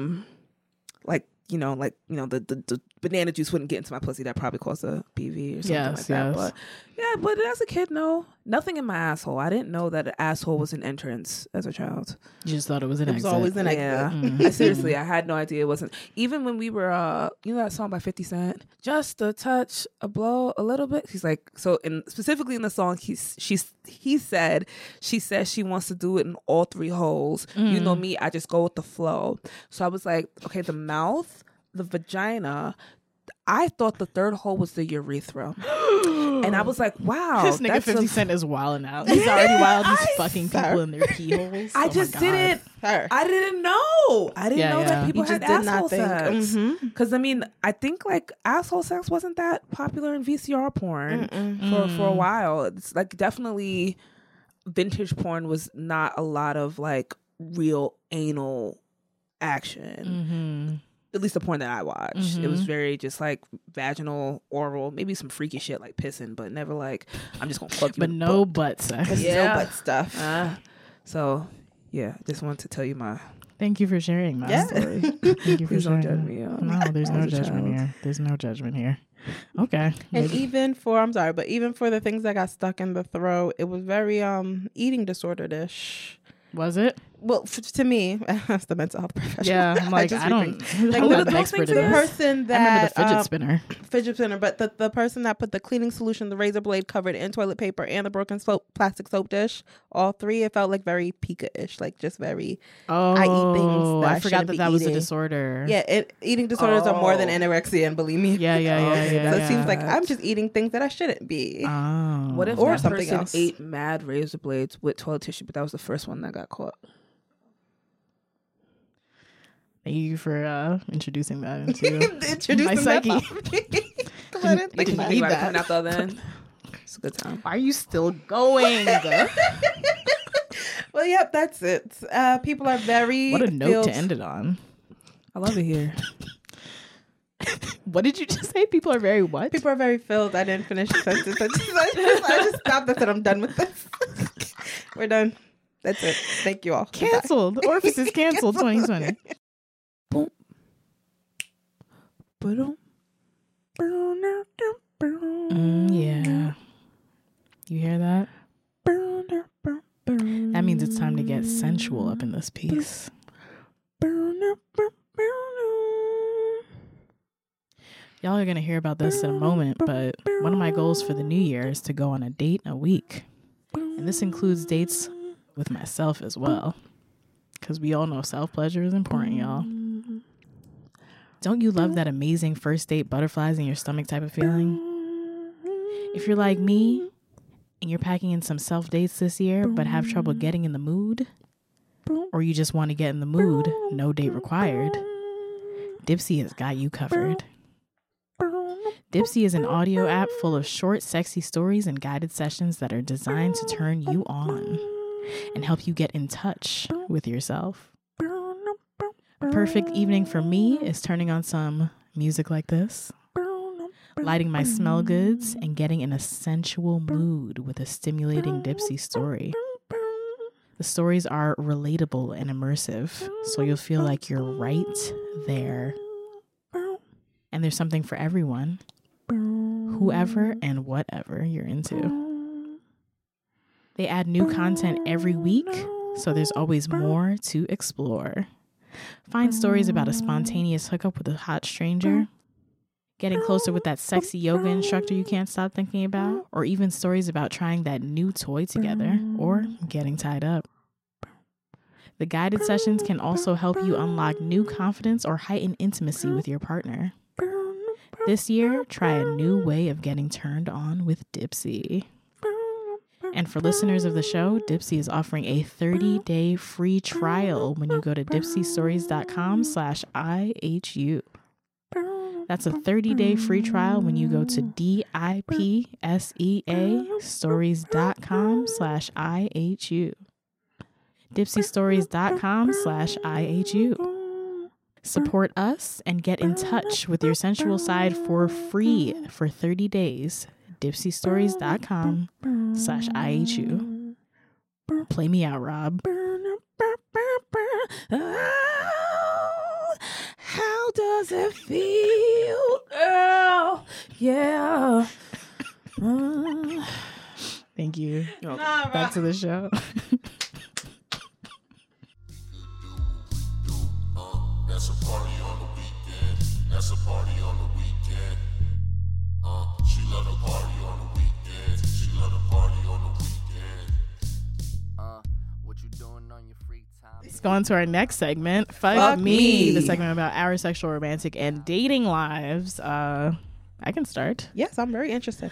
the banana juice wouldn't get into my pussy. That probably caused a PV or something Yes, like that. yes. But yeah, but as a kid, no, nothing in my asshole. I didn't know that an asshole was an entrance as a child. You just thought it was an It was exit. always an exit. Yeah, Mhm. seriously, I had no idea it wasn't. Even when we were, you know that song by 50 Cent, just a touch, a blow, a little bit. He's like, so, specifically in the song, she said she wants to do it in all 3 holes. You know me, I just go with the flow. So I was like, okay, the mouth, the vagina. I thought the 3rd hole was the urethra, and I was like, wow, This nigga that's 50 a- Cent is wilding out. He's already wild. He's I- fucking people in their pee holes. I Oh my just God. didn't. Her. I didn't know. I didn't Yeah, know yeah. that people You just had did not asshole think. sex. Mhm. Because I mean, I think like asshole sex wasn't that popular in VCR porn for a while. It's like definitely vintage porn was not a lot of like real anal action. At least the porn that I watched, it was very just like vaginal, oral, maybe some freaky shit like pissing, but never like I'm just gonna fuck you. But in the no butt. butt sex. Yeah. No butt stuff. So yeah, just wanted to tell you my Thank you for sharing that Yeah. story. Thank you for Please don't sharing. judge me. No, there's no As a judgment child. here. There's no judgment here. Okay. And Maybe- even for even for the things that got stuck in the throat, it was very eating disordered-ish. was it? Well, to me, as the mental health professional, Yeah, I'm like, just I don't. Like, I'm what not are an those expert things in the this. person I remember that the fidget spinner. fidget spinner, but the person that put the cleaning solution, the razor blade covered in toilet paper, and the broken plastic soap dish, all 3, it felt like very Pika-ish, like just very. Oh, I eat things that I I forgot shouldn't that be that was a eating. disorder. Yeah, eating disorders are more than Oh. anorexia and bulimia. Yeah. So it seems like that. I'm just eating things that I shouldn't be. Oh. What if Or that something person else. ate mad razor blades with toilet tissue, but that was the first one that got caught? Thank you for introducing that into Introducing my that psyche. thought. Come on, Like, think about need it. Think about it that. coming out the other end. It's a good time. Why are you still going? Well, yep, that's it. People are very. What a note filled- to end it on. I love it here. What did you just say? People are very what? People are very filled. I didn't finish the sentence. I just stopped. I said I'm done with this. We're done. That's it. Thank you all. Goodbye. Canceled. Orpheus is canceled 2020. Boom. Ba-dum. Ba-dum. Yeah. You hear that? That means it's time to get sensual up in this piece. Y'all are going to hear about this in a moment, but one of my goals for the new year is to go on a date a week. And this includes dates with myself as well. Because we all know self-pleasure is important, y'all. Don't you love that amazing first date butterflies in your stomach type of feeling? If you're like me and you're packing in some self-dates this year but have trouble getting in the mood, or you just want to get in the mood, no date required, Dipsea has got you covered. Dipsea is an audio app full of short, sexy stories and guided sessions that are designed to turn you on and help you get in touch with yourself. A perfect evening for me is turning on some music like this, lighting my smell goods, and getting in a sensual mood with a stimulating Dipsea story. The stories are relatable and immersive, so you'll feel like you're right there. And there's something for everyone, whoever and whatever you're into. They add new content every week, so there's always more to explore. Find stories about a spontaneous hookup with a hot stranger, getting closer with that sexy yoga instructor you can't stop thinking about, or even stories about trying that new toy together or getting tied up. The guided sessions can also help you unlock new confidence or heighten intimacy with your partner. This year, try a new way of getting turned on with Dipsea. And for listeners of the show, Dipsea is offering a 30-day free trial when you go to dipseastories.com/IHU. That's a 30-day free trial when you go to dipseastories.com/IHU. dipseastories.com/IHU. Support us and get in touch with your sensual side for free for 30 days. dipseastories.com/IHU. Play me out, Rob. How does it feel, girl? Yeah. Thank you. Back to the show. That's a party on the weekend. That's a party on the weekend. She love the party on the weekend. She love the party on the weekend. What you doing on your free time? Let's go on to our next segment. Fuck me. The segment about our sexual, romantic, and dating lives. I can start. Yes, I'm very interested.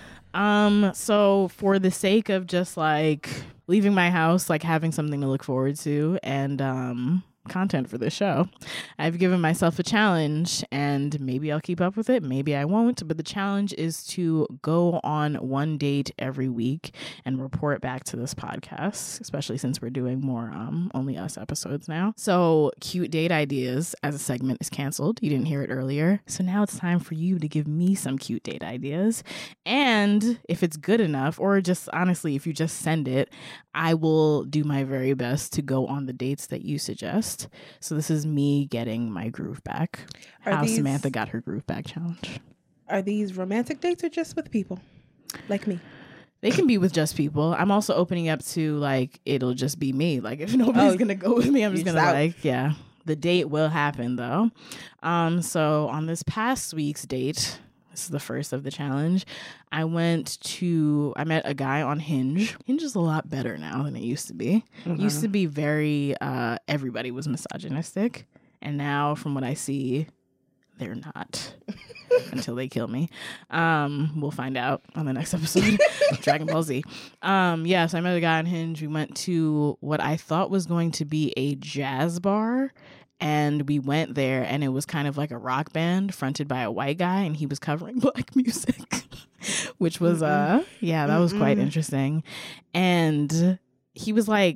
So for the sake of just like leaving my house, like having something to look forward to, and content for this show, I've given myself a challenge, and maybe I'll keep up with it, maybe I won't, but the challenge is to go on one date every week and report back to this podcast, especially since we're doing more Only Us episodes now. So cute date ideas as a segment is canceled. You didn't hear it earlier, so now it's time for you to give me some cute date ideas, and if it's good enough, or just honestly if you just send it, I will do my very best to go on the dates that you suggest. So this is me getting my groove back. How Samantha got her groove back challenge. Are these romantic dates or just with people like me? They can be with just people. I'm also opening up to like, it'll just be me. Like if nobody's going to go with me, I'm just going to like, yeah. The date will happen though. So on this past week's date, this is the first of the challenge, I met a guy on Hinge. Hinge is a lot better now than it used to be. It used to be very, everybody was misogynistic. And now from what I see, they're not until they kill me. We'll find out on the next episode of Dragon Ball Z. So I met a guy on Hinge. We went to what I thought was going to be a jazz bar. And we went there, and it was kind of like a rock band fronted by a white guy, and he was covering black music, which was, that was quite interesting. And he was like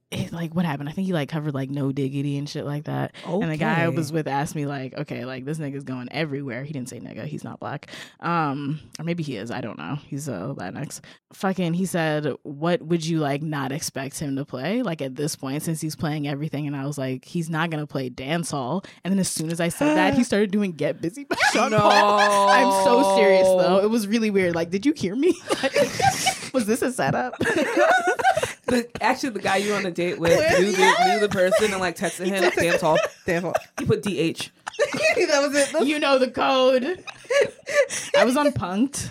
like what happened? I think he like covered like No Diggity and shit like that. And the guy I was with asked me like, okay, like this nigga's going everywhere. He didn't say nigga. He's not black. Or maybe he is. I don't know. He's Latinx. Fucking, he said, what would you like not expect him to play? Like at this point, since he's playing everything. And I was like, he's not going to play dancehall. And then as soon as I said that, he started doing Get Busy by Sean Paul. I'm so serious though. It was really weird. Like, did you hear me? Like, was this a setup? Actually, the guy you were on a date with knew the person and like texted him. Damn tall. He put DH. That was it. You know the code. I was on Punk'd.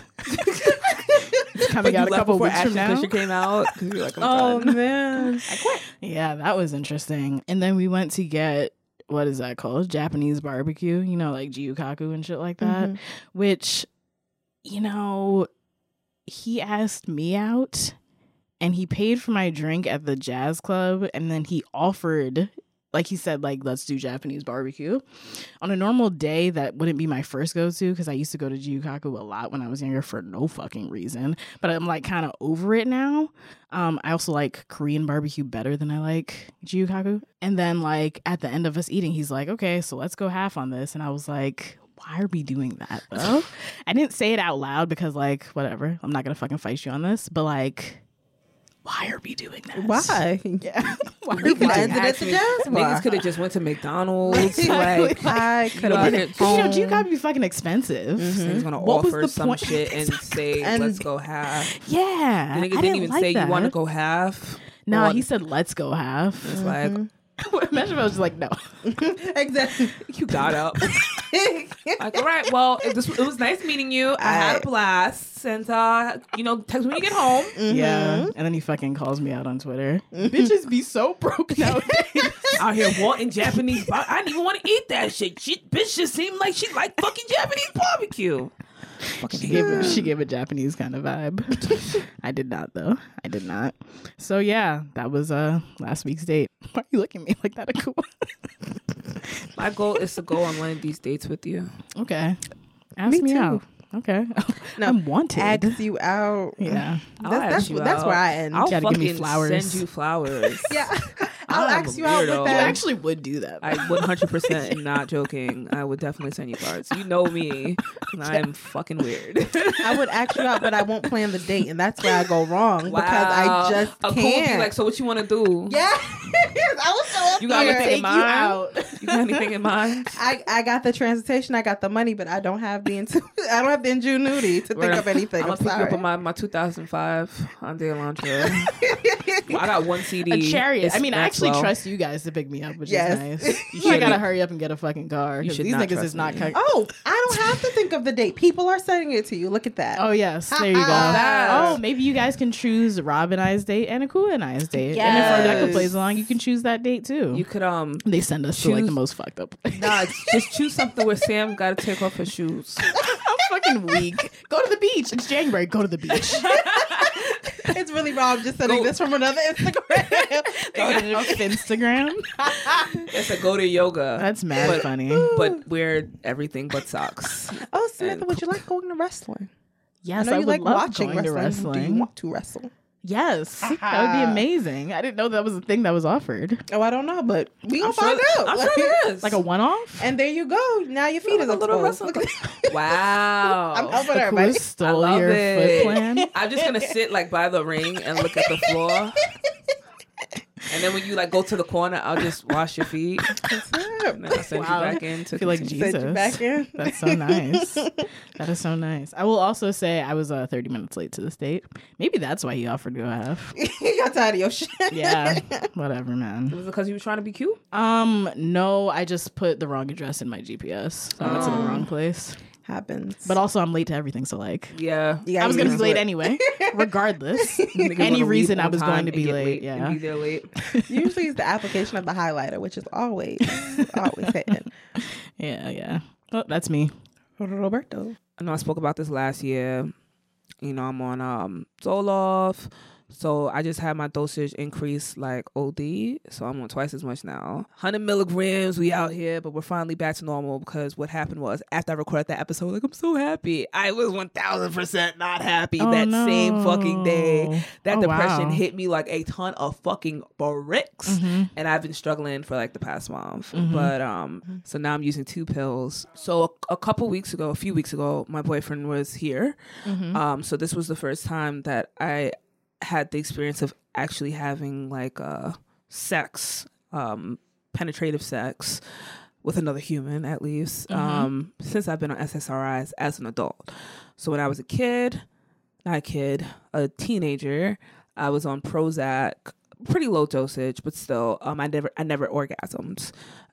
It's coming out a couple weeks from now. Fisher came out. You're like, Oh done. man, I quit. Yeah, that was interesting. And then we went to get, what is that called? Japanese barbecue. You know, like Jiyukaku and shit like that. Which, you know, he asked me out. And he paid for my drink at the jazz club. And then he offered, like he said, like, let's do Japanese barbecue. On a normal day, that wouldn't be my first go-to because I used to go to Jiyukaku a lot when I was younger for no fucking reason. But I'm like kind of over it now. I also like Korean barbecue better than I like Jiyukaku. And then like at the end of us eating, he's like, okay, so let's go half on this. And I was like, why are we doing that though? I didn't say it out loud because like, whatever. I'm not going to fucking fight you on this. But like, why are we doing that? why? Yeah. Why are We could doing ended that? it to jazz. Niggas could have just went to McDonald's. Exactly. Like, I could You have know, been Because, you know, you gotta be fucking expensive. He's gonna What was offer the some point? shit and say, And- let's go half. Yeah. The nigga I didn't even like say that. you want to go half. Nah, Or- he said, let's go half. It's like, Imagine if I was just like, no. exactly. you got up. Like, all right, well, it was nice meeting you. I had a blast. And, you know, text me when you get home. Yeah. And then he fucking calls me out on Twitter. Bitches be so broke nowadays. Out here wanting Japanese. I didn't even want to eat that shit. Bitch just seemed like she liked fucking Japanese barbecue. Fucking She gave a Japanese kind of vibe. I did not, though. I did not. So, yeah, that was last week's date. Why are you looking at me like that, Akua? My goal is to go on one of these dates with you. Okay. Ask me too. out. Okay. No, I'm wanted. Ask you out. Yeah. That's where I end. I'll Gotta fucking give me flowers. send you flowers. Yeah. I'll I'm a ask you out weirdo. with You that. actually would do that. I 100% am not joking. I would definitely send you cards. You know me. I am fucking weird. I would ask you out, but I won't plan the date, and that's where I go wrong because I just A cool be can't. like, so what you want to do? Yeah, I will show up. You got there. anything in mind? out. You got anything in mind? I got the transportation, I got the money, but I don't have the I don't have the ingenuity to think of anything. I'm I'm gonna pick you up sorry. on my 2005 Hyundai Elantra. Well, I got one CD. A chariot. It's I mean, I actually Maxwell. trust you guys to pick me up, which Yes. is nice. You I should. gotta hurry up and get a fucking car. You 'Cause should these not niggas is trust not. me. Oh, I don't have to think of the date. People are sending it to you. Look at that. Oh yes, there you go. Yes. Oh, maybe you guys can choose Rob and I's date and Akua and I's date. And if Rebecca Yes. plays along, you can choose that date too. You could They send us to like the choose- most fucked up. just choose something where Sam got to take off his shoes. I'm fucking weak. Go to the beach. It's January. Go to the beach. It's really wrong. Just sending Go- this from another Instagram. Go to the Instagram. It's a go to yoga. That's mad But- funny. But wear everything but socks. Oh, Samantha, would you like going to wrestling? Yes, I know I you would like love watching going to wrestling. Do you wrestling. want to wrestle? Yes, that would be amazing. I didn't know that was a thing that was offered. Oh, I don't know, but we gonna I'm sure, find out. I'm sure there is. Like a one-off. And there you go. Now your feet Like is a little exposed. wrestling. Wow. I'm helping Who everybody. stole I love your it. foot plan? I'm just gonna sit like by the ring and look at the floor. And then when you like go to the corner, I'll just wash your feet. And then I'll send Wow. you back in to I feel like continue. Send you Jesus. back in. That's so nice. That is so nice. I will also say I was 30 minutes late to this date. Maybe that's why he offered to go half. You got tired of your shit. Yeah, whatever, man. Was it because you were trying to be cute? No, I just put the wrong address in my GPS, so I went to the wrong place. Happens. But also, I'm late to everything, so like, Yeah. You gotta I was gonna use be late it. anyway, regardless. Niggas Any wanna reason leave I on was time going to and be get late. and Yeah. be there late. Usually it's the application of the highlighter, which is always hitting. Yeah. Oh, that's me. Roberto. I know I spoke about this last year. You know, I'm on Zoloft, So I just had my dosage increase like OD. So I'm on twice as much now. 100 milligrams, we out here, but we're finally back to normal because what happened was after I recorded that episode, like I'm so happy. I was 1000% not happy that same fucking day. That depression hit me like a ton of fucking bricks. And I've been struggling for like the past month. But so now I'm using 2 pills. So a few weeks ago, my boyfriend was here. So this was the first time that I had the experience of actually having like sex, penetrative sex with another human, at least, since I've been on SSRIs as an adult. So when I was a teenager, I was on Prozac, pretty low dosage, but still, I never orgasmed.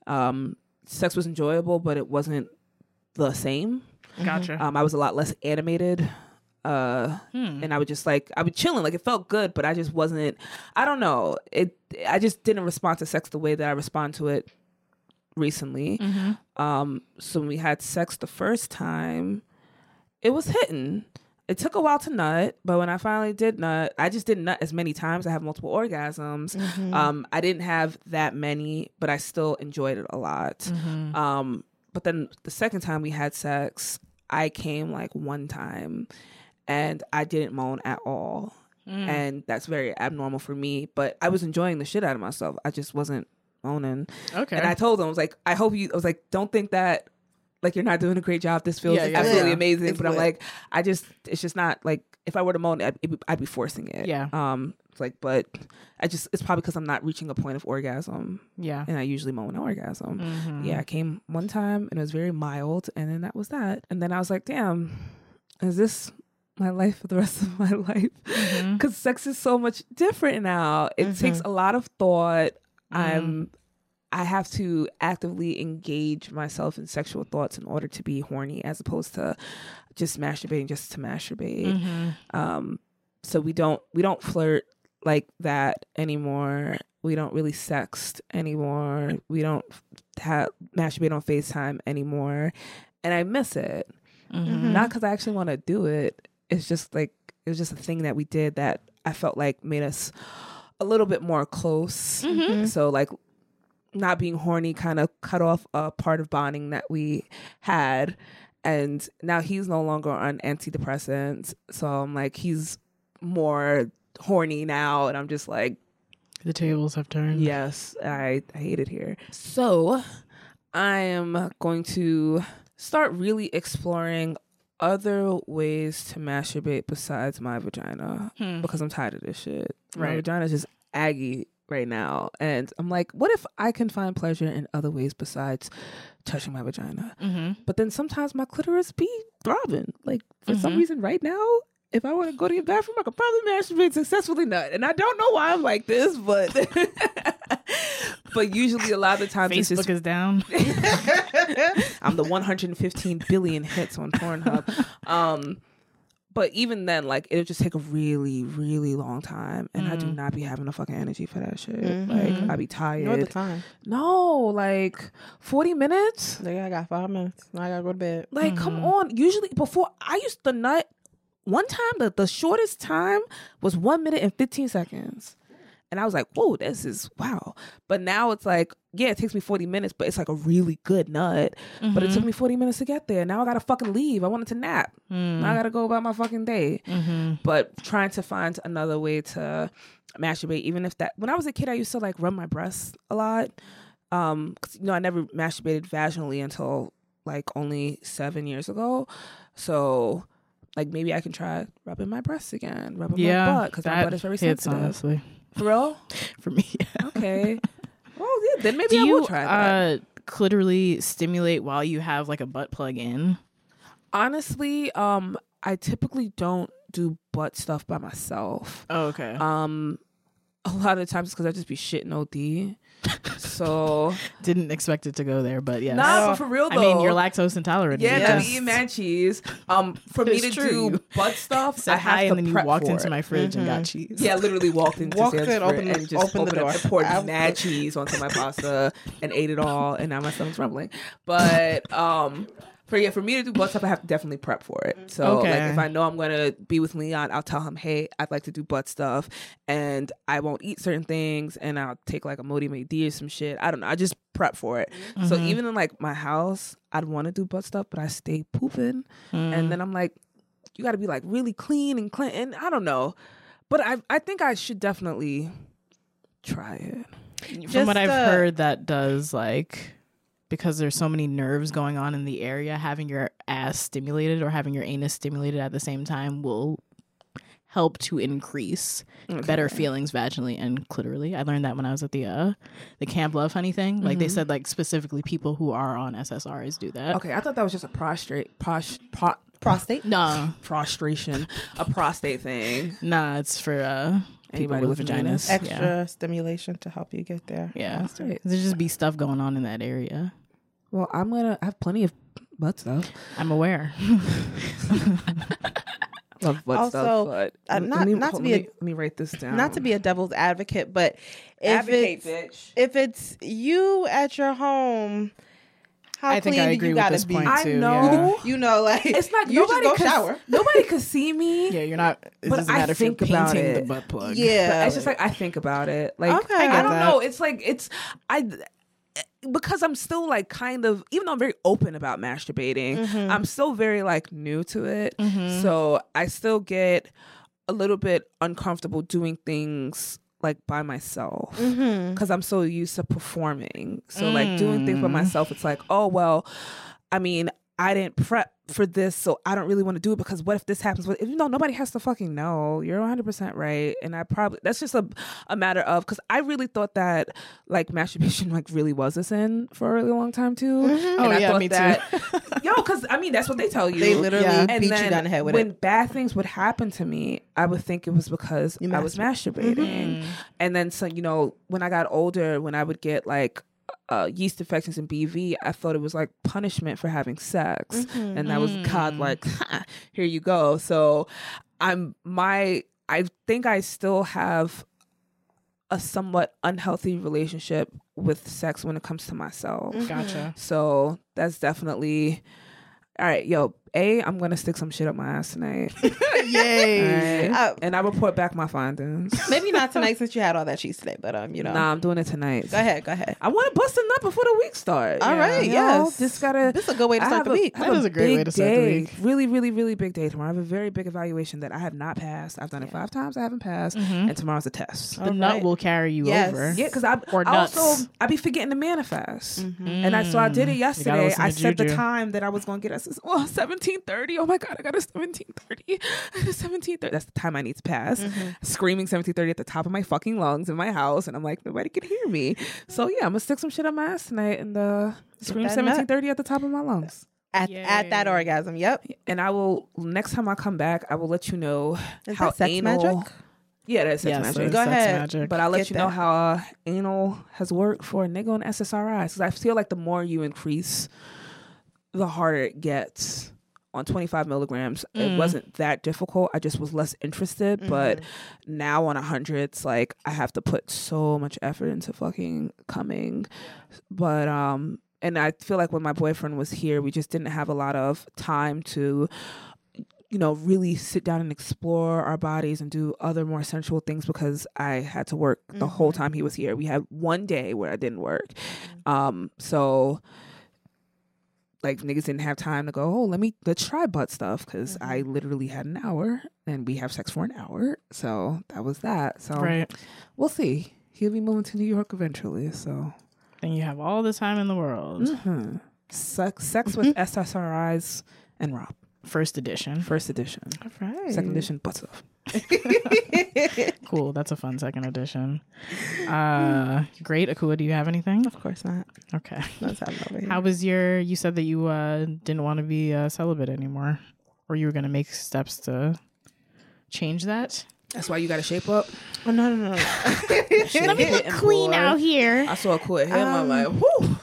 Sex was enjoyable, but it wasn't the same. Gotcha. I was a lot less animated. And I would chilling, like it felt good, but I just wasn't, I don't know. I just didn't respond to sex the way that I respond to it recently. So when we had sex the first time, it was hitting. It took a while to nut, but when I finally did nut, I just didn't nut as many times. I have multiple orgasms. I didn't have that many, but I still enjoyed it a lot. But then the second time we had sex, I came like one time and I didn't moan at all. And that's very abnormal for me, but I was enjoying the shit out of myself. I just wasn't moaning. Okay. And I told him, I was like, don't think that like you're not doing a great job. This feels absolutely amazing. It's but I'm lit. like, it's just not like, if I were to moan, I'd be forcing it. Yeah. It's like, but it's probably because I'm not reaching a point of orgasm. Yeah. And I usually moan an orgasm. Yeah, I came one time and it was very mild, and then that was that. And then I was like, damn, is this my life for the rest of my life? Because sex is so much different now. It takes a lot of thought. I have to actively engage myself in sexual thoughts in order to be horny, as opposed to just masturbating just to masturbate. So we don't flirt like that anymore. We don't really sext anymore. We don't masturbate on FaceTime anymore. And I miss it. Not because I actually want to do it. It's just like, it was just a thing that we did that I felt like made us a little bit more close. So like, not being horny kind of cut off a part of bonding that we had. And now he's no longer on antidepressants. So I'm like, he's more horny now. And I'm just like, the tables have turned. yes, I hate it here. So I am going to start really exploring other ways to masturbate besides my vagina, because I'm tired of this shit. My Right. vagina's just aggy right now, and I'm like, what if I can find pleasure in other ways besides touching my vagina? But then sometimes my clitoris be throbbing, like for some reason right now, if I want to go to the bathroom, I could probably masturbate successfully nut. And I don't know why I'm like this, but but usually a lot of the times it's Facebook just, is down. I'm the 115 billion hits on Pornhub. But even then, like, it'll just take a really, really long time. And I do not be having the fucking energy for that shit. Like, I be tired. Know the time. No, like 40 minutes? Nigga, I got 5 minutes. Now I gotta go to bed. Like, come on. Usually, before, I used to nut. One time, the shortest time was 1 minute and 15 seconds. And I was like, whoa, this is wow. But now it's like, yeah, it takes me 40 minutes, but it's like a really good nut. But it took me 40 minutes to get there. Now I gotta fucking leave. I wanted to nap. Now I gotta go about my fucking day. But trying to find another way to masturbate, even if that, when I was a kid, I used to like rub my breasts a lot. 'Cause, I never masturbated vaginally until like only 7 years ago. So like maybe I can try rubbing my breasts again, rubbing my butt, because my butt is very hits, sensitive. honestly. For real? For me, yeah. Okay. Well, yeah, then maybe Do I you will try that. clitorally stimulate while you have like a butt plug in? Honestly, I typically don't do butt stuff by myself. Oh, okay. A lot of the times it's because I just be shitting OD. So Didn't expect it to go there, but yes. nah, but for real though. I mean, you're lactose intolerant. yeah, Yes. I be eating mad cheese. For me It's to true. do butt stuff, Said I have hi, to and then you prep walked for into it. my fridge and got cheese. Yeah, I literally walked into Walked Sam's in, fridge opened and just the door. and poured mad cheese onto my pasta and ate it all, and now my stomach's rumbling. But For me to do butt stuff, I have to definitely prep for it. So Okay. like if I know I'm gonna be with Leon, I'll tell him, hey, I'd like to do butt stuff, and I won't eat certain things, and I'll take like a Modi D or some shit. I don't know. I just prep for it. So even in like my house, I'd want to do butt stuff, but I stay pooping, and then I'm like, you got to be like really clean and clean. And I don't know, but I think I should definitely try it. From what I've heard, that does like, because there's so many nerves going on in the area, having your ass stimulated or having your anus stimulated at the same time will help to increase better feelings vaginally and clitorally. I learned that when I was at the Camp Love Honey thing. Like they said, like specifically people who are on SSRIs do that. Okay, I thought that was just a prostate Nah, prostration, a prostate thing. nah, it's for people Anybody with with an vaginas. anus? extra stimulation to help you get there. Yeah, Right. there's just be stuff going on in that area. Well, I have plenty of butt stuff. I'm aware. Love butt Also, stuff, but not to be let me write this down. Not to be a devil's advocate, but bitch. if it's you at your home, how I think clean I do agree you with gotta this be? point I too. know. You know, like It's not you nobody just go shower. Nobody could see me. Yeah, you're not. It But doesn't I matter if you're think about painting the it. butt plug. Yeah, But it's just like I think about it. Like Okay. I I get don't that. know. It's like because I'm still like kind of, even though I'm very open about masturbating, I'm still very like new to it. So I still get a little bit uncomfortable doing things like by myself because I'm so used to performing. So like doing things by myself, it's like, oh well, I mean, I didn't prep for this, so I don't really want to do it because what if this happens? But you know, nobody has to fucking know. You're 100% right, and I probably that's just a matter of because I really thought that like masturbation like really was a sin for a really long time too. And Oh, I yeah, thought me too. that, yo, because I mean that's what they tell you. They literally Yeah. And beat then you down the head with when it. bad things would happen to me, I would think it was because I was masturbating. And then so, you know, when I got older, when I would get like yeast infections and BV, I thought it was like punishment for having sex. And that was God like, ha, here you go. So I think I still have a somewhat unhealthy relationship with sex when it comes to myself. Gotcha. So that's definitely all right, yo. I'm gonna stick some shit up my ass tonight. Yay! All right. And I report back my findings. Maybe not tonight since you had all that cheese today, but you know. Nah, I'm doing it tonight. Go ahead. I want to bust a nut before the week starts. All right, You know, yes. Just gotta. This is a good way to I start have the week. I have That is a great big way to start the day. week. Really, really, really big day tomorrow. I have a very big evaluation that I have not passed. I've done it 5 times. I haven't passed, and tomorrow's a test. The nut will carry you Yes. over. Yeah, because Or I nuts. also I be forgetting to manifest, and I I did it yesterday. listen I to set the Juju. time that I was going to get us. 17:30. Oh my god, I got a 17:30. 17:30. That's the time I need to pass. Screaming 17:30 at the top of my fucking lungs in my house, and I'm like, nobody can hear me. So yeah, I'm gonna stick some shit up my ass tonight and scream that nut. 17:30 at the top of my lungs. at that orgasm. Yep. And I will next time I come back, I will let you know Is how that sex anal. magic? Yeah, that's sex Yes, magic. there's Go sex ahead. magic. But I'll let Get you know that. how anal has worked for a nigga on SSRIs. Because I feel like the more you increase, the harder it gets. On 25 milligrams, it wasn't that difficult. I just was less interested. But now on 100, it's like I have to put so much effort into fucking coming. But and I feel like when my boyfriend was here, we just didn't have a lot of time to, you know, really sit down and explore our bodies and do other more sensual things because I had to work the whole time he was here. We had one day where I didn't work. So like niggas didn't have time to go, let's try butt stuff because I literally had an hour and we have sex for an hour. So that was that. So Right. we'll see. He'll be moving to New York eventually. So Then you have all the time in the world. sex with SSRIs and Rob. First edition. First edition. All right. Second edition, butt stuff. Cool. That's a fun second edition. Great. Akua, do you have anything? Of course not. Okay. Let's have it over here. How was you said that you didn't want to be celibate anymore, or you were going to make steps to change that? That's why you got to shape up. Oh, no. Let me look Clean out here. I saw a quit him. I'm like, whoo.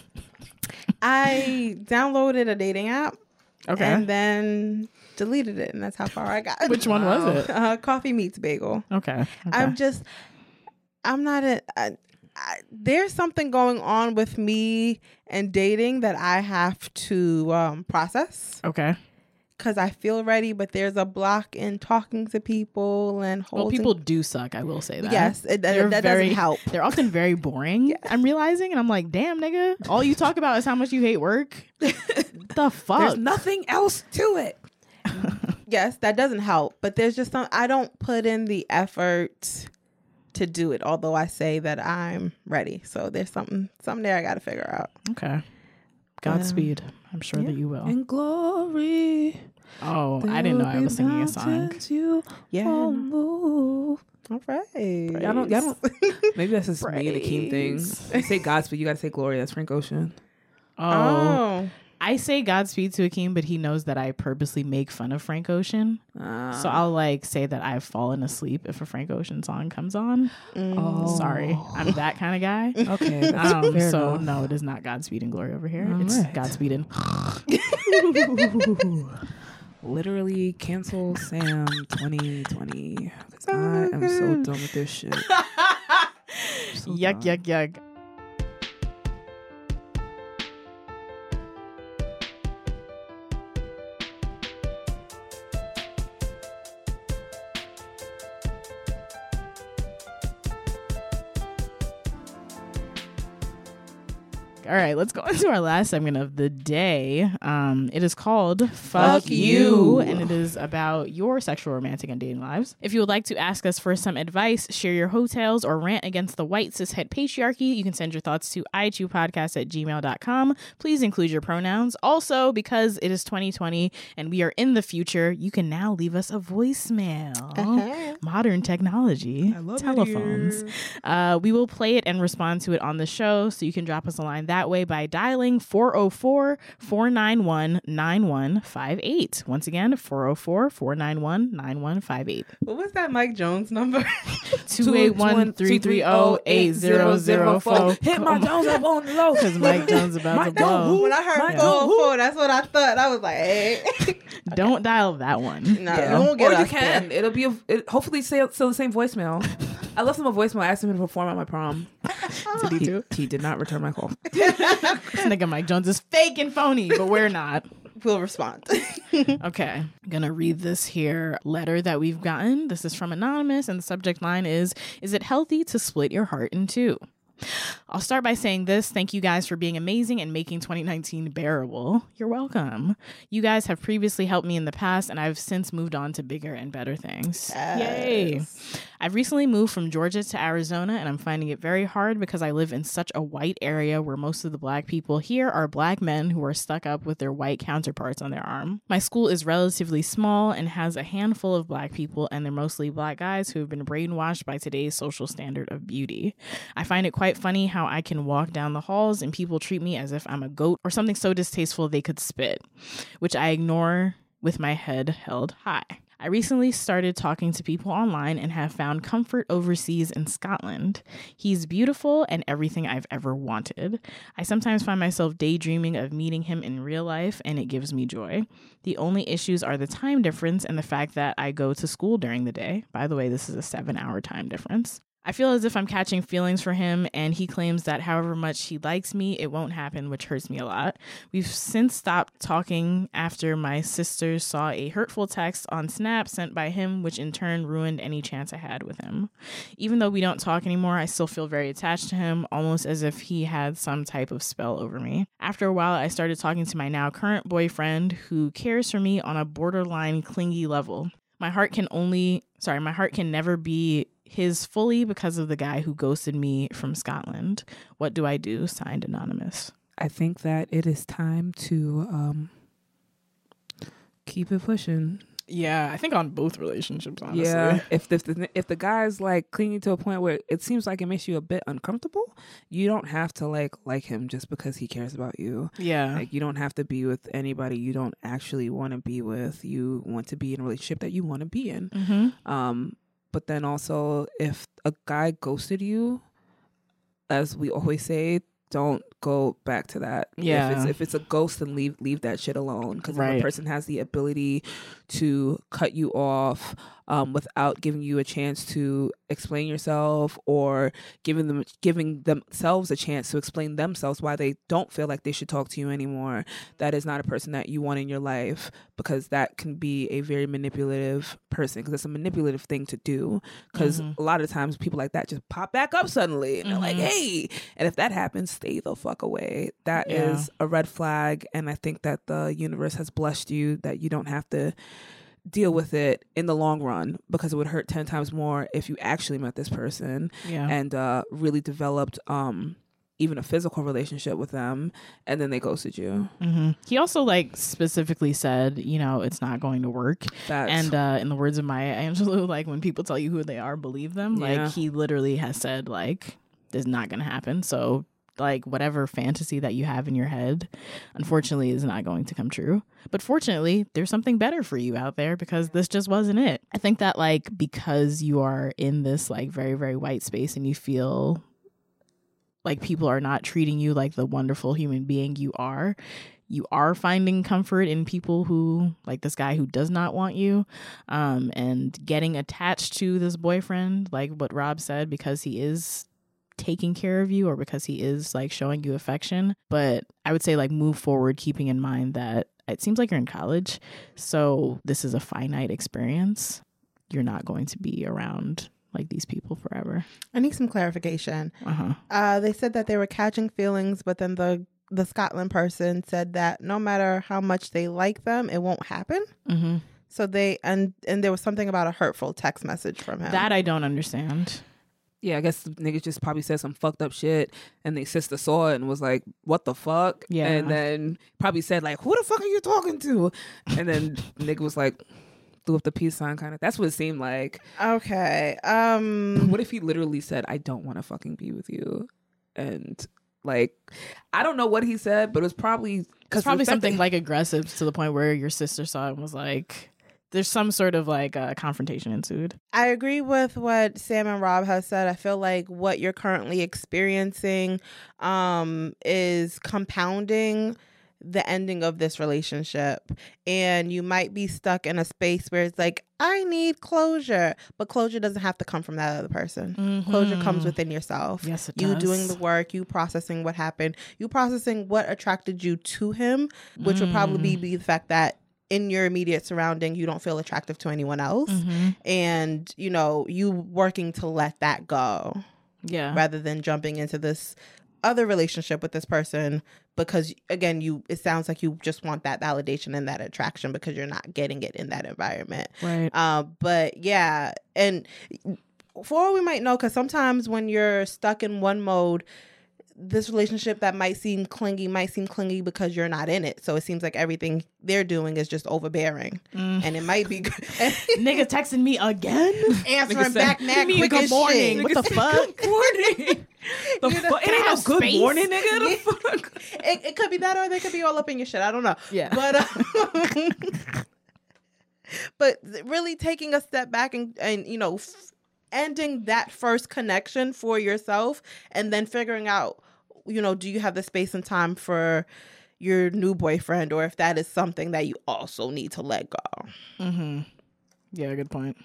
I downloaded a dating app. Okay. And then deleted it, and that's how far I got. Which one was it? Coffee Meets Bagel. Okay. I'm not there's something going on with me and dating that I have to process. Okay. Because I feel ready, but there's a block in talking to people and holding. Well, people do suck. I will say that. Yes, that doesn't help. They're often very boring. I'm realizing, and I'm like, damn, nigga, all you talk about is how much you hate work. The fuck? There's nothing else to it. Yes, that doesn't help. But there's just I don't put in the effort to do it, although I say that I'm ready. So there's something there I got to figure out. Okay. Godspeed. I'm sure that you will. In glory. Oh, I didn't know I was singing a song. Yeah. Move. All right. Y'all don't. Maybe that's just me and Akeem thing. You say Godspeed, you gotta say Glory. That's Frank Ocean. Oh. I say Godspeed to Akeem, but he knows that I purposely make fun of Frank Ocean. So I'll like say that I've fallen asleep if a Frank Ocean song comes on. Oh. Sorry, I'm that kind of guy. Okay. That's fair So enough. no, it is not Godspeed and Glory over here. All It's right. Godspeed and Literally cancel Sam 2020 because I am so done with this shit. So yuck, done. yuck. All right, let's go into our last segment of the day. It is called Fuck You, and it is about your sexual, romantic, and dating lives. If you would like to ask us for some advice, share your hotels, or rant against the white cishet patriarchy, you can send your thoughts to ichupodcast@gmail.com. Please include your pronouns. Also, because it is 2020 and we are in the future, you can now leave us a voicemail. Modern technology. I love telephones. We will play it and respond to it on the show, so you can drop us a line that way by dialing 404-491-9158. Once again, 404-491-9158. What was that Mike Jones number? 281-330-8004. Hit my Jones up on the low. Because Mike Jones about to blow. When I heard Mike 404, that's what I thought. I was like, hey. Don't dial that one. No, Yeah. you won't get Or you us can. there. It'll be hopefully still the same voicemail. I left him a voicemail asking him to perform at my prom. Did he do? He did not return my call. This nigga Mike Jones is fake and phony, but we're not. We'll respond. Okay, I'm gonna read this here letter that we've gotten. This is from Anonymous, and the subject line is it healthy to split your heart in two? I'll start by saying this. Thank you guys for being amazing and making 2019 bearable. You're welcome. You guys have previously helped me in the past, and I've since moved on to bigger and better things. Yay. I've recently moved from Georgia to Arizona, and I'm finding it very hard because I live in such a white area where most of the black people here are black men who are stuck up with their white counterparts on their arm. My school is relatively small and has a handful of black people, and they're mostly black guys who have been brainwashed by today's social standard of beauty. I find it quite funny how I can walk down the halls and people treat me as if I'm a goat or something so distasteful they could spit, which I ignore with my head held high. I recently started talking to people online and have found comfort overseas in Scotland. He's beautiful and everything I've ever wanted. I sometimes find myself daydreaming of meeting him in real life, and it gives me joy. The only issues are the time difference and the fact that I go to school during the day. By the way, this is a 7-hour time difference. I feel as if I'm catching feelings for him, and he claims that however much he likes me, it won't happen, which hurts me a lot. We've since stopped talking after my sister saw a hurtful text on Snap sent by him, which in turn ruined any chance I had with him. Even though we don't talk anymore, I still feel very attached to him, almost as if he had some type of spell over me. After a while, I started talking to my now current boyfriend, who cares for me on a borderline clingy level. My heart can never be his fully because of the guy who ghosted me from Scotland. What do I do? Signed, Anonymous. I think that it is time to keep it pushing. Yeah, I think on both relationships, honestly. Yeah, if the guy's like clinging to a point where it seems like it makes you a bit uncomfortable, you don't have to like him just because he cares about you. Yeah. Like, you don't have to be with anybody you don't actually want to be with. You want to be in a relationship that you want to be in. Mm-hmm. But then also, if a guy ghosted you, as we always say, don't go back to that. Yeah. If it's a ghost, then leave that shit alone. Because Right. if a person has the ability to cut you off without giving you a chance to explain yourself, or giving themselves a chance to explain themselves why they don't feel like they should talk to you anymore, that is not a person that you want in your life, because that can be a very manipulative person, because it's a manipulative thing to do, because a lot of times people like that just pop back up suddenly and they're like, hey, and if that happens, stay the fuck away. That is a red flag, and I think that the universe has blessed you that you don't have to deal with it in the long run, because it would hurt 10 times more if you actually met this person and really developed even a physical relationship with them, and then they ghosted you. He also like specifically said, you know, it's not going to work. And in the words of Maya Angelou, like, when people tell you who they are, believe them. Like, he literally has said, like, this is not going to happen. So like, whatever fantasy that you have in your head, unfortunately, is not going to come true. But fortunately, there's something better for you out there, because this just wasn't it. I think that, like, because you are in this like very, very white space, and you feel like people are not treating you like the wonderful human being you are finding comfort in people who, like this guy who does not want you, and getting attached to this boyfriend, like what Rob said, because he is taking care of you, or because he is like showing you affection. But I would say, like, move forward keeping in mind that it seems like you're in college, so this is a finite experience. You're not going to be around like these people forever. I need some clarification. They said that they were catching feelings, but then the Scotland person said that no matter how much they like them, it won't happen. So they and there was something about a hurtful text message from him. That I don't understand. Yeah, I guess the nigga just probably said some fucked up shit, and they sister saw it and was like, what the fuck? Yeah. And then probably said, like, who the fuck are you talking to? And then nigga was like, threw up the peace sign, kind of. That's what it seemed like. Okay. What if he literally said, I don't want to fucking be with you? And like, I don't know what he said, but it was probably... It's probably something like aggressive, to the point where your sister saw it and was like... There's some sort of like confrontation ensued. I agree with what Sam and Rob has said. I feel like what you're currently experiencing is compounding the ending of this relationship. And you might be stuck in a space where it's like, I need closure. But closure doesn't have to come from that other person. Closure comes within yourself. Yes, it you does. doing the work, you processing what happened, you processing what attracted you to him, which would probably be the fact that in your immediate surrounding, you don't feel attractive to anyone else. And, you know, you working to let that go. Yeah. Rather than jumping into this other relationship with this person, because again, it sounds like you just want that validation and that attraction because you're not getting it in that environment. Right. But yeah. And for all we might know, because sometimes when you're stuck in one mode, this relationship that might seem clingy because you're not in it. So it seems like everything they're doing is just overbearing. And it might be nigga texting me again, answering back mad quick good as morning. shit. What the fuck? Good morning. The fuck? It ain't no good space? morning, nigga. The fuck? It could be that, or they could be all up in your shit. I don't know. Yeah. But but really taking a step back and you know, ending that first connection for yourself, and then figuring out, you know, do you have the space and time for your new boyfriend, or if that is something that you also need to let go. Yeah, good point.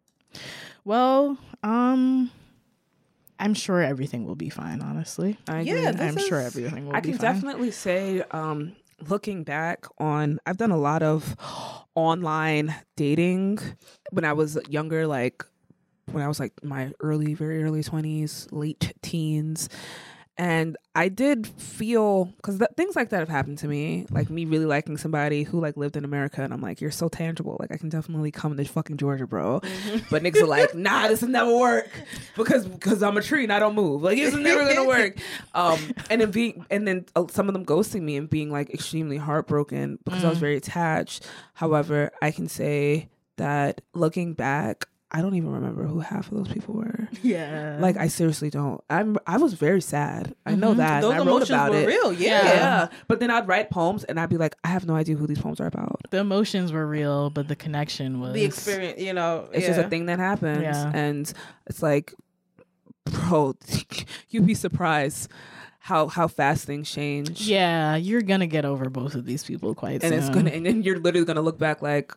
Well, I'm sure everything will be fine, honestly. I agree. Yeah, I'm sure everything will I be can fine. definitely say, looking back on, I've done a lot of online dating when I was younger, like when I was like my very early 20s, late teens. And I did feel, because things like that have happened to me, like me really liking somebody who like lived in America, and I'm like, you're so tangible, like I can definitely come to fucking Georgia, bro. But niggas are like, nah, this will never work because I'm a tree and I don't move. Like, this is never gonna work. And then some of them ghosting me and being like extremely heartbroken because I was very attached. However, I can say that looking back, I don't even remember who half of those people were. Yeah. Like, I seriously don't. I was very sad. I know that. Those and I wrote emotions about were it. real. Yeah. But then I'd write poems and I'd be like, I have no idea who these poems are about. The emotions were real, but the connection was The experience, you know, It's just a thing that happens. Yeah. And it's like, bro, you'd be surprised how fast things change. Yeah, you're gonna get over both of these people quite And soon. it's gonna, and then you're literally gonna look back like,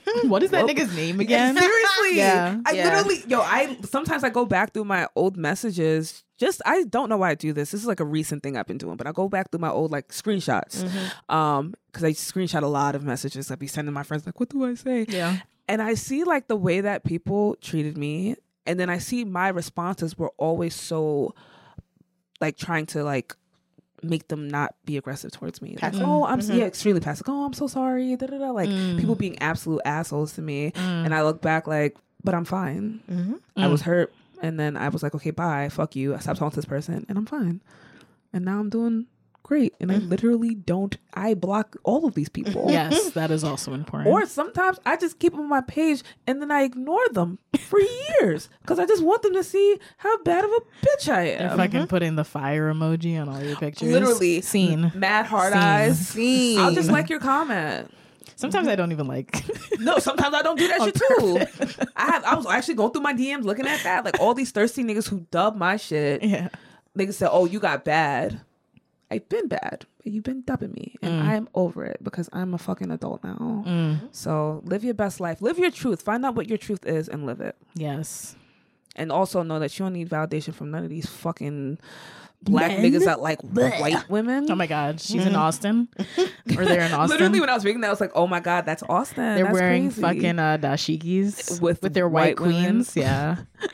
What is that nigga's name again? Seriously. Yeah. I Yeah. literally, sometimes I go back through my old messages. I don't know why I do this. This is like a recent thing I've been doing, but I go back through my old like screenshots. Because I screenshot a lot of messages I'd be sending my friends, like, what do I say? Yeah. And I see like the way that people treated me. And then I see my responses were always so like trying to like make them not be aggressive towards me. Like, Passive. oh, I'm extremely passive. Oh, I'm so sorry. Da, da, da. Like people being absolute assholes to me. And I look back like, but I'm fine. I was hurt. And then I was like, okay, bye. Fuck you. I stopped talking to this person and I'm fine. And now I'm doing great. And I literally I block all of these people. Yes, that is also important. Or sometimes I just keep them on my page and then I ignore them for years because I just want them to see how bad of a bitch I am. if I can put in the fire emoji on all your pictures. Literally. Scene. Mad hard Scene. eyes. Scene. I'll just like your comment. Sometimes I don't even like. No, sometimes I don't do that shit too. I was actually going through my DMs looking at that. Like all these thirsty niggas who dub my shit. Yeah. Niggas said, oh, you got bad. I've been bad, but you've been dubbing me. And I'm over it because I'm a fucking adult now. So live your best life. Live your truth. Find out what your truth is and live it. Yes. And also know that you don't need validation from none of these fucking black Men? niggas that like white women. Oh my God, she's in Austin, or they're in Austin. Literally, when I was reading that, I was like, "Oh my God, that's Austin." They're That's wearing crazy. fucking dashikis With their white white women. queens. Yeah.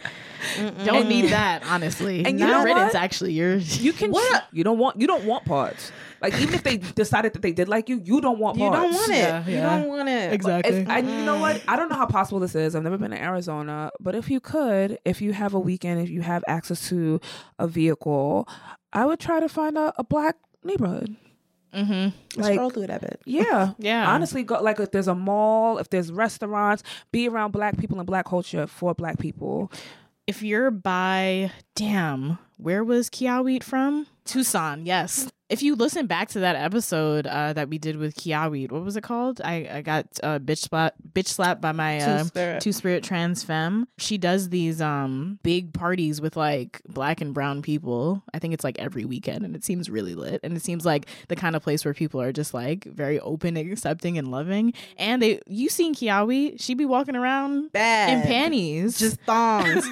Don't need that, honestly. And you know riddance, what? actually. Yours. You can. You don't want parts. Like even if they decided that they did like you don't want You parts. don't want it. Yeah, You yeah. don't want it. Exactly. You know what? I don't know how possible this is. I've never been to Arizona, but if you have a weekend, if you have access to a vehicle, I would try to find a black neighborhood. Like, Scroll through that bit. yeah, Yeah. Honestly, go like if there's a mall, if there's restaurants, be around black people and black culture for black people. If you're by, where was Kiawit from? Tucson, yes. If you listen back to that episode that we did with Kiawit, what was it called? I got bitch slapped by my two-spirit trans femme. She does these big parties with like black and brown people. I think it's like every weekend, and it seems really lit. And it seems like the kind of place where people are just like very open and accepting and loving. And you seen Kiawit? She be walking around Bad. in panties, Just thongs.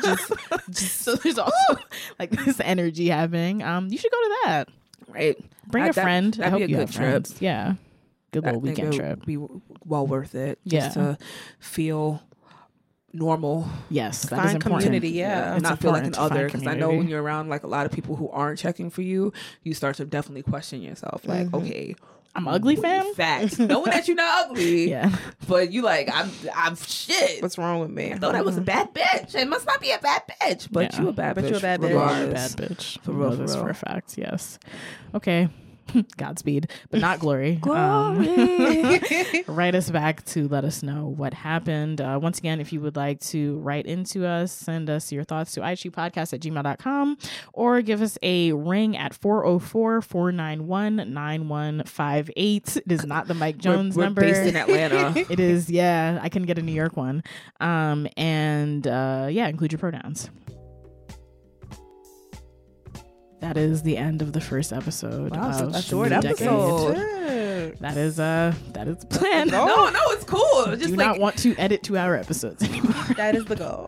so there's also like this energy happening. You should go to that. Right? Bring a friend. I That'd hope be a you good have trip. friends. Yeah, good little I think weekend it trip. would be well worth it. Just Yeah. to feel normal. Yes, that Find is important. community, yeah. and It's not feel like an important to other. find Because I know community. when you're around like a lot of people who aren't checking for you, you start to definitely question yourself. Like, okay, I'm ugly, fam. facts. Knowing that you're not ugly, Yeah, but you like I'm shit. What's wrong with me? I thought I was a bad bitch. It must not be a bad bitch, but Yeah. you a bad But bitch. you a bad bitch. you are a regardless. bad bitch. For I real, know for this real. for a fact. Yes. Okay. Godspeed, but not glory. Glory. Write us back to let us know what happened. Once again, if you would like to write into us, send us your thoughts to itchupodcast@gmail.com or give us a ring at 404-491-9158. It is not the Mike Jones we're number. based in Atlanta. It is, yeah. I can get a New York one. Include your pronouns. That is the end of the first episode. Wow, so of a short the decade. episode. That is the plan. No, it's cool. It's Do just not want to edit 2-hour episodes anymore. That is the goal.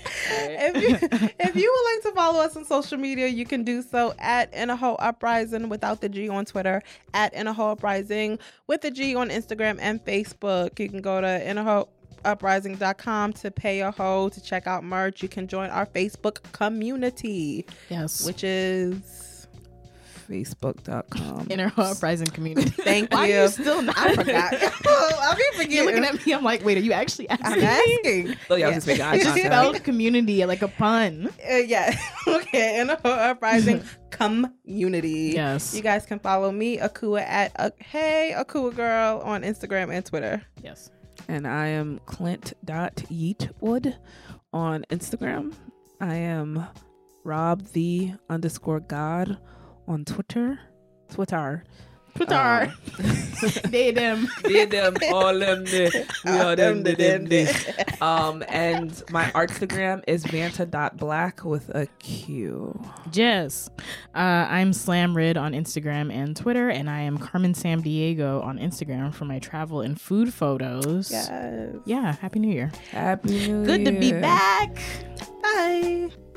If you would like to follow us on social media, you can do so at Inaho Uprising without the G on Twitter, at Inaho Uprising with the G on Instagram and Facebook. You can go to InahoUprising.com to pay a hoe to check out merch. You can join our Facebook community, Yes. which is Facebook.com. Inner Uprising community. thank Why you. are you still not? I forgot. I'll be forgetting. You're looking at me. I'm like, wait, are you actually asking? I'm asking. Oh, yeah, I was just making eye It's just contact. spelled community like a pun. Yeah. Okay. Inaho Uprising community. Yes. You guys can follow me, Akua, at Hey Akua Girl on Instagram and Twitter. Yes. And I am Clint.Yeatwood on Instagram. I am Rob_the_God on Twitter. Put our they them. They them, all them, they. We are them, they. And my Artstagram is vanta.black with a Q. Yes. I'm Slamrid on Instagram and Twitter, and I am Carmen Sam Diego on Instagram for my travel and food photos. Yes. Yeah, Happy New Year. Happy New Year. Good to be back. Bye.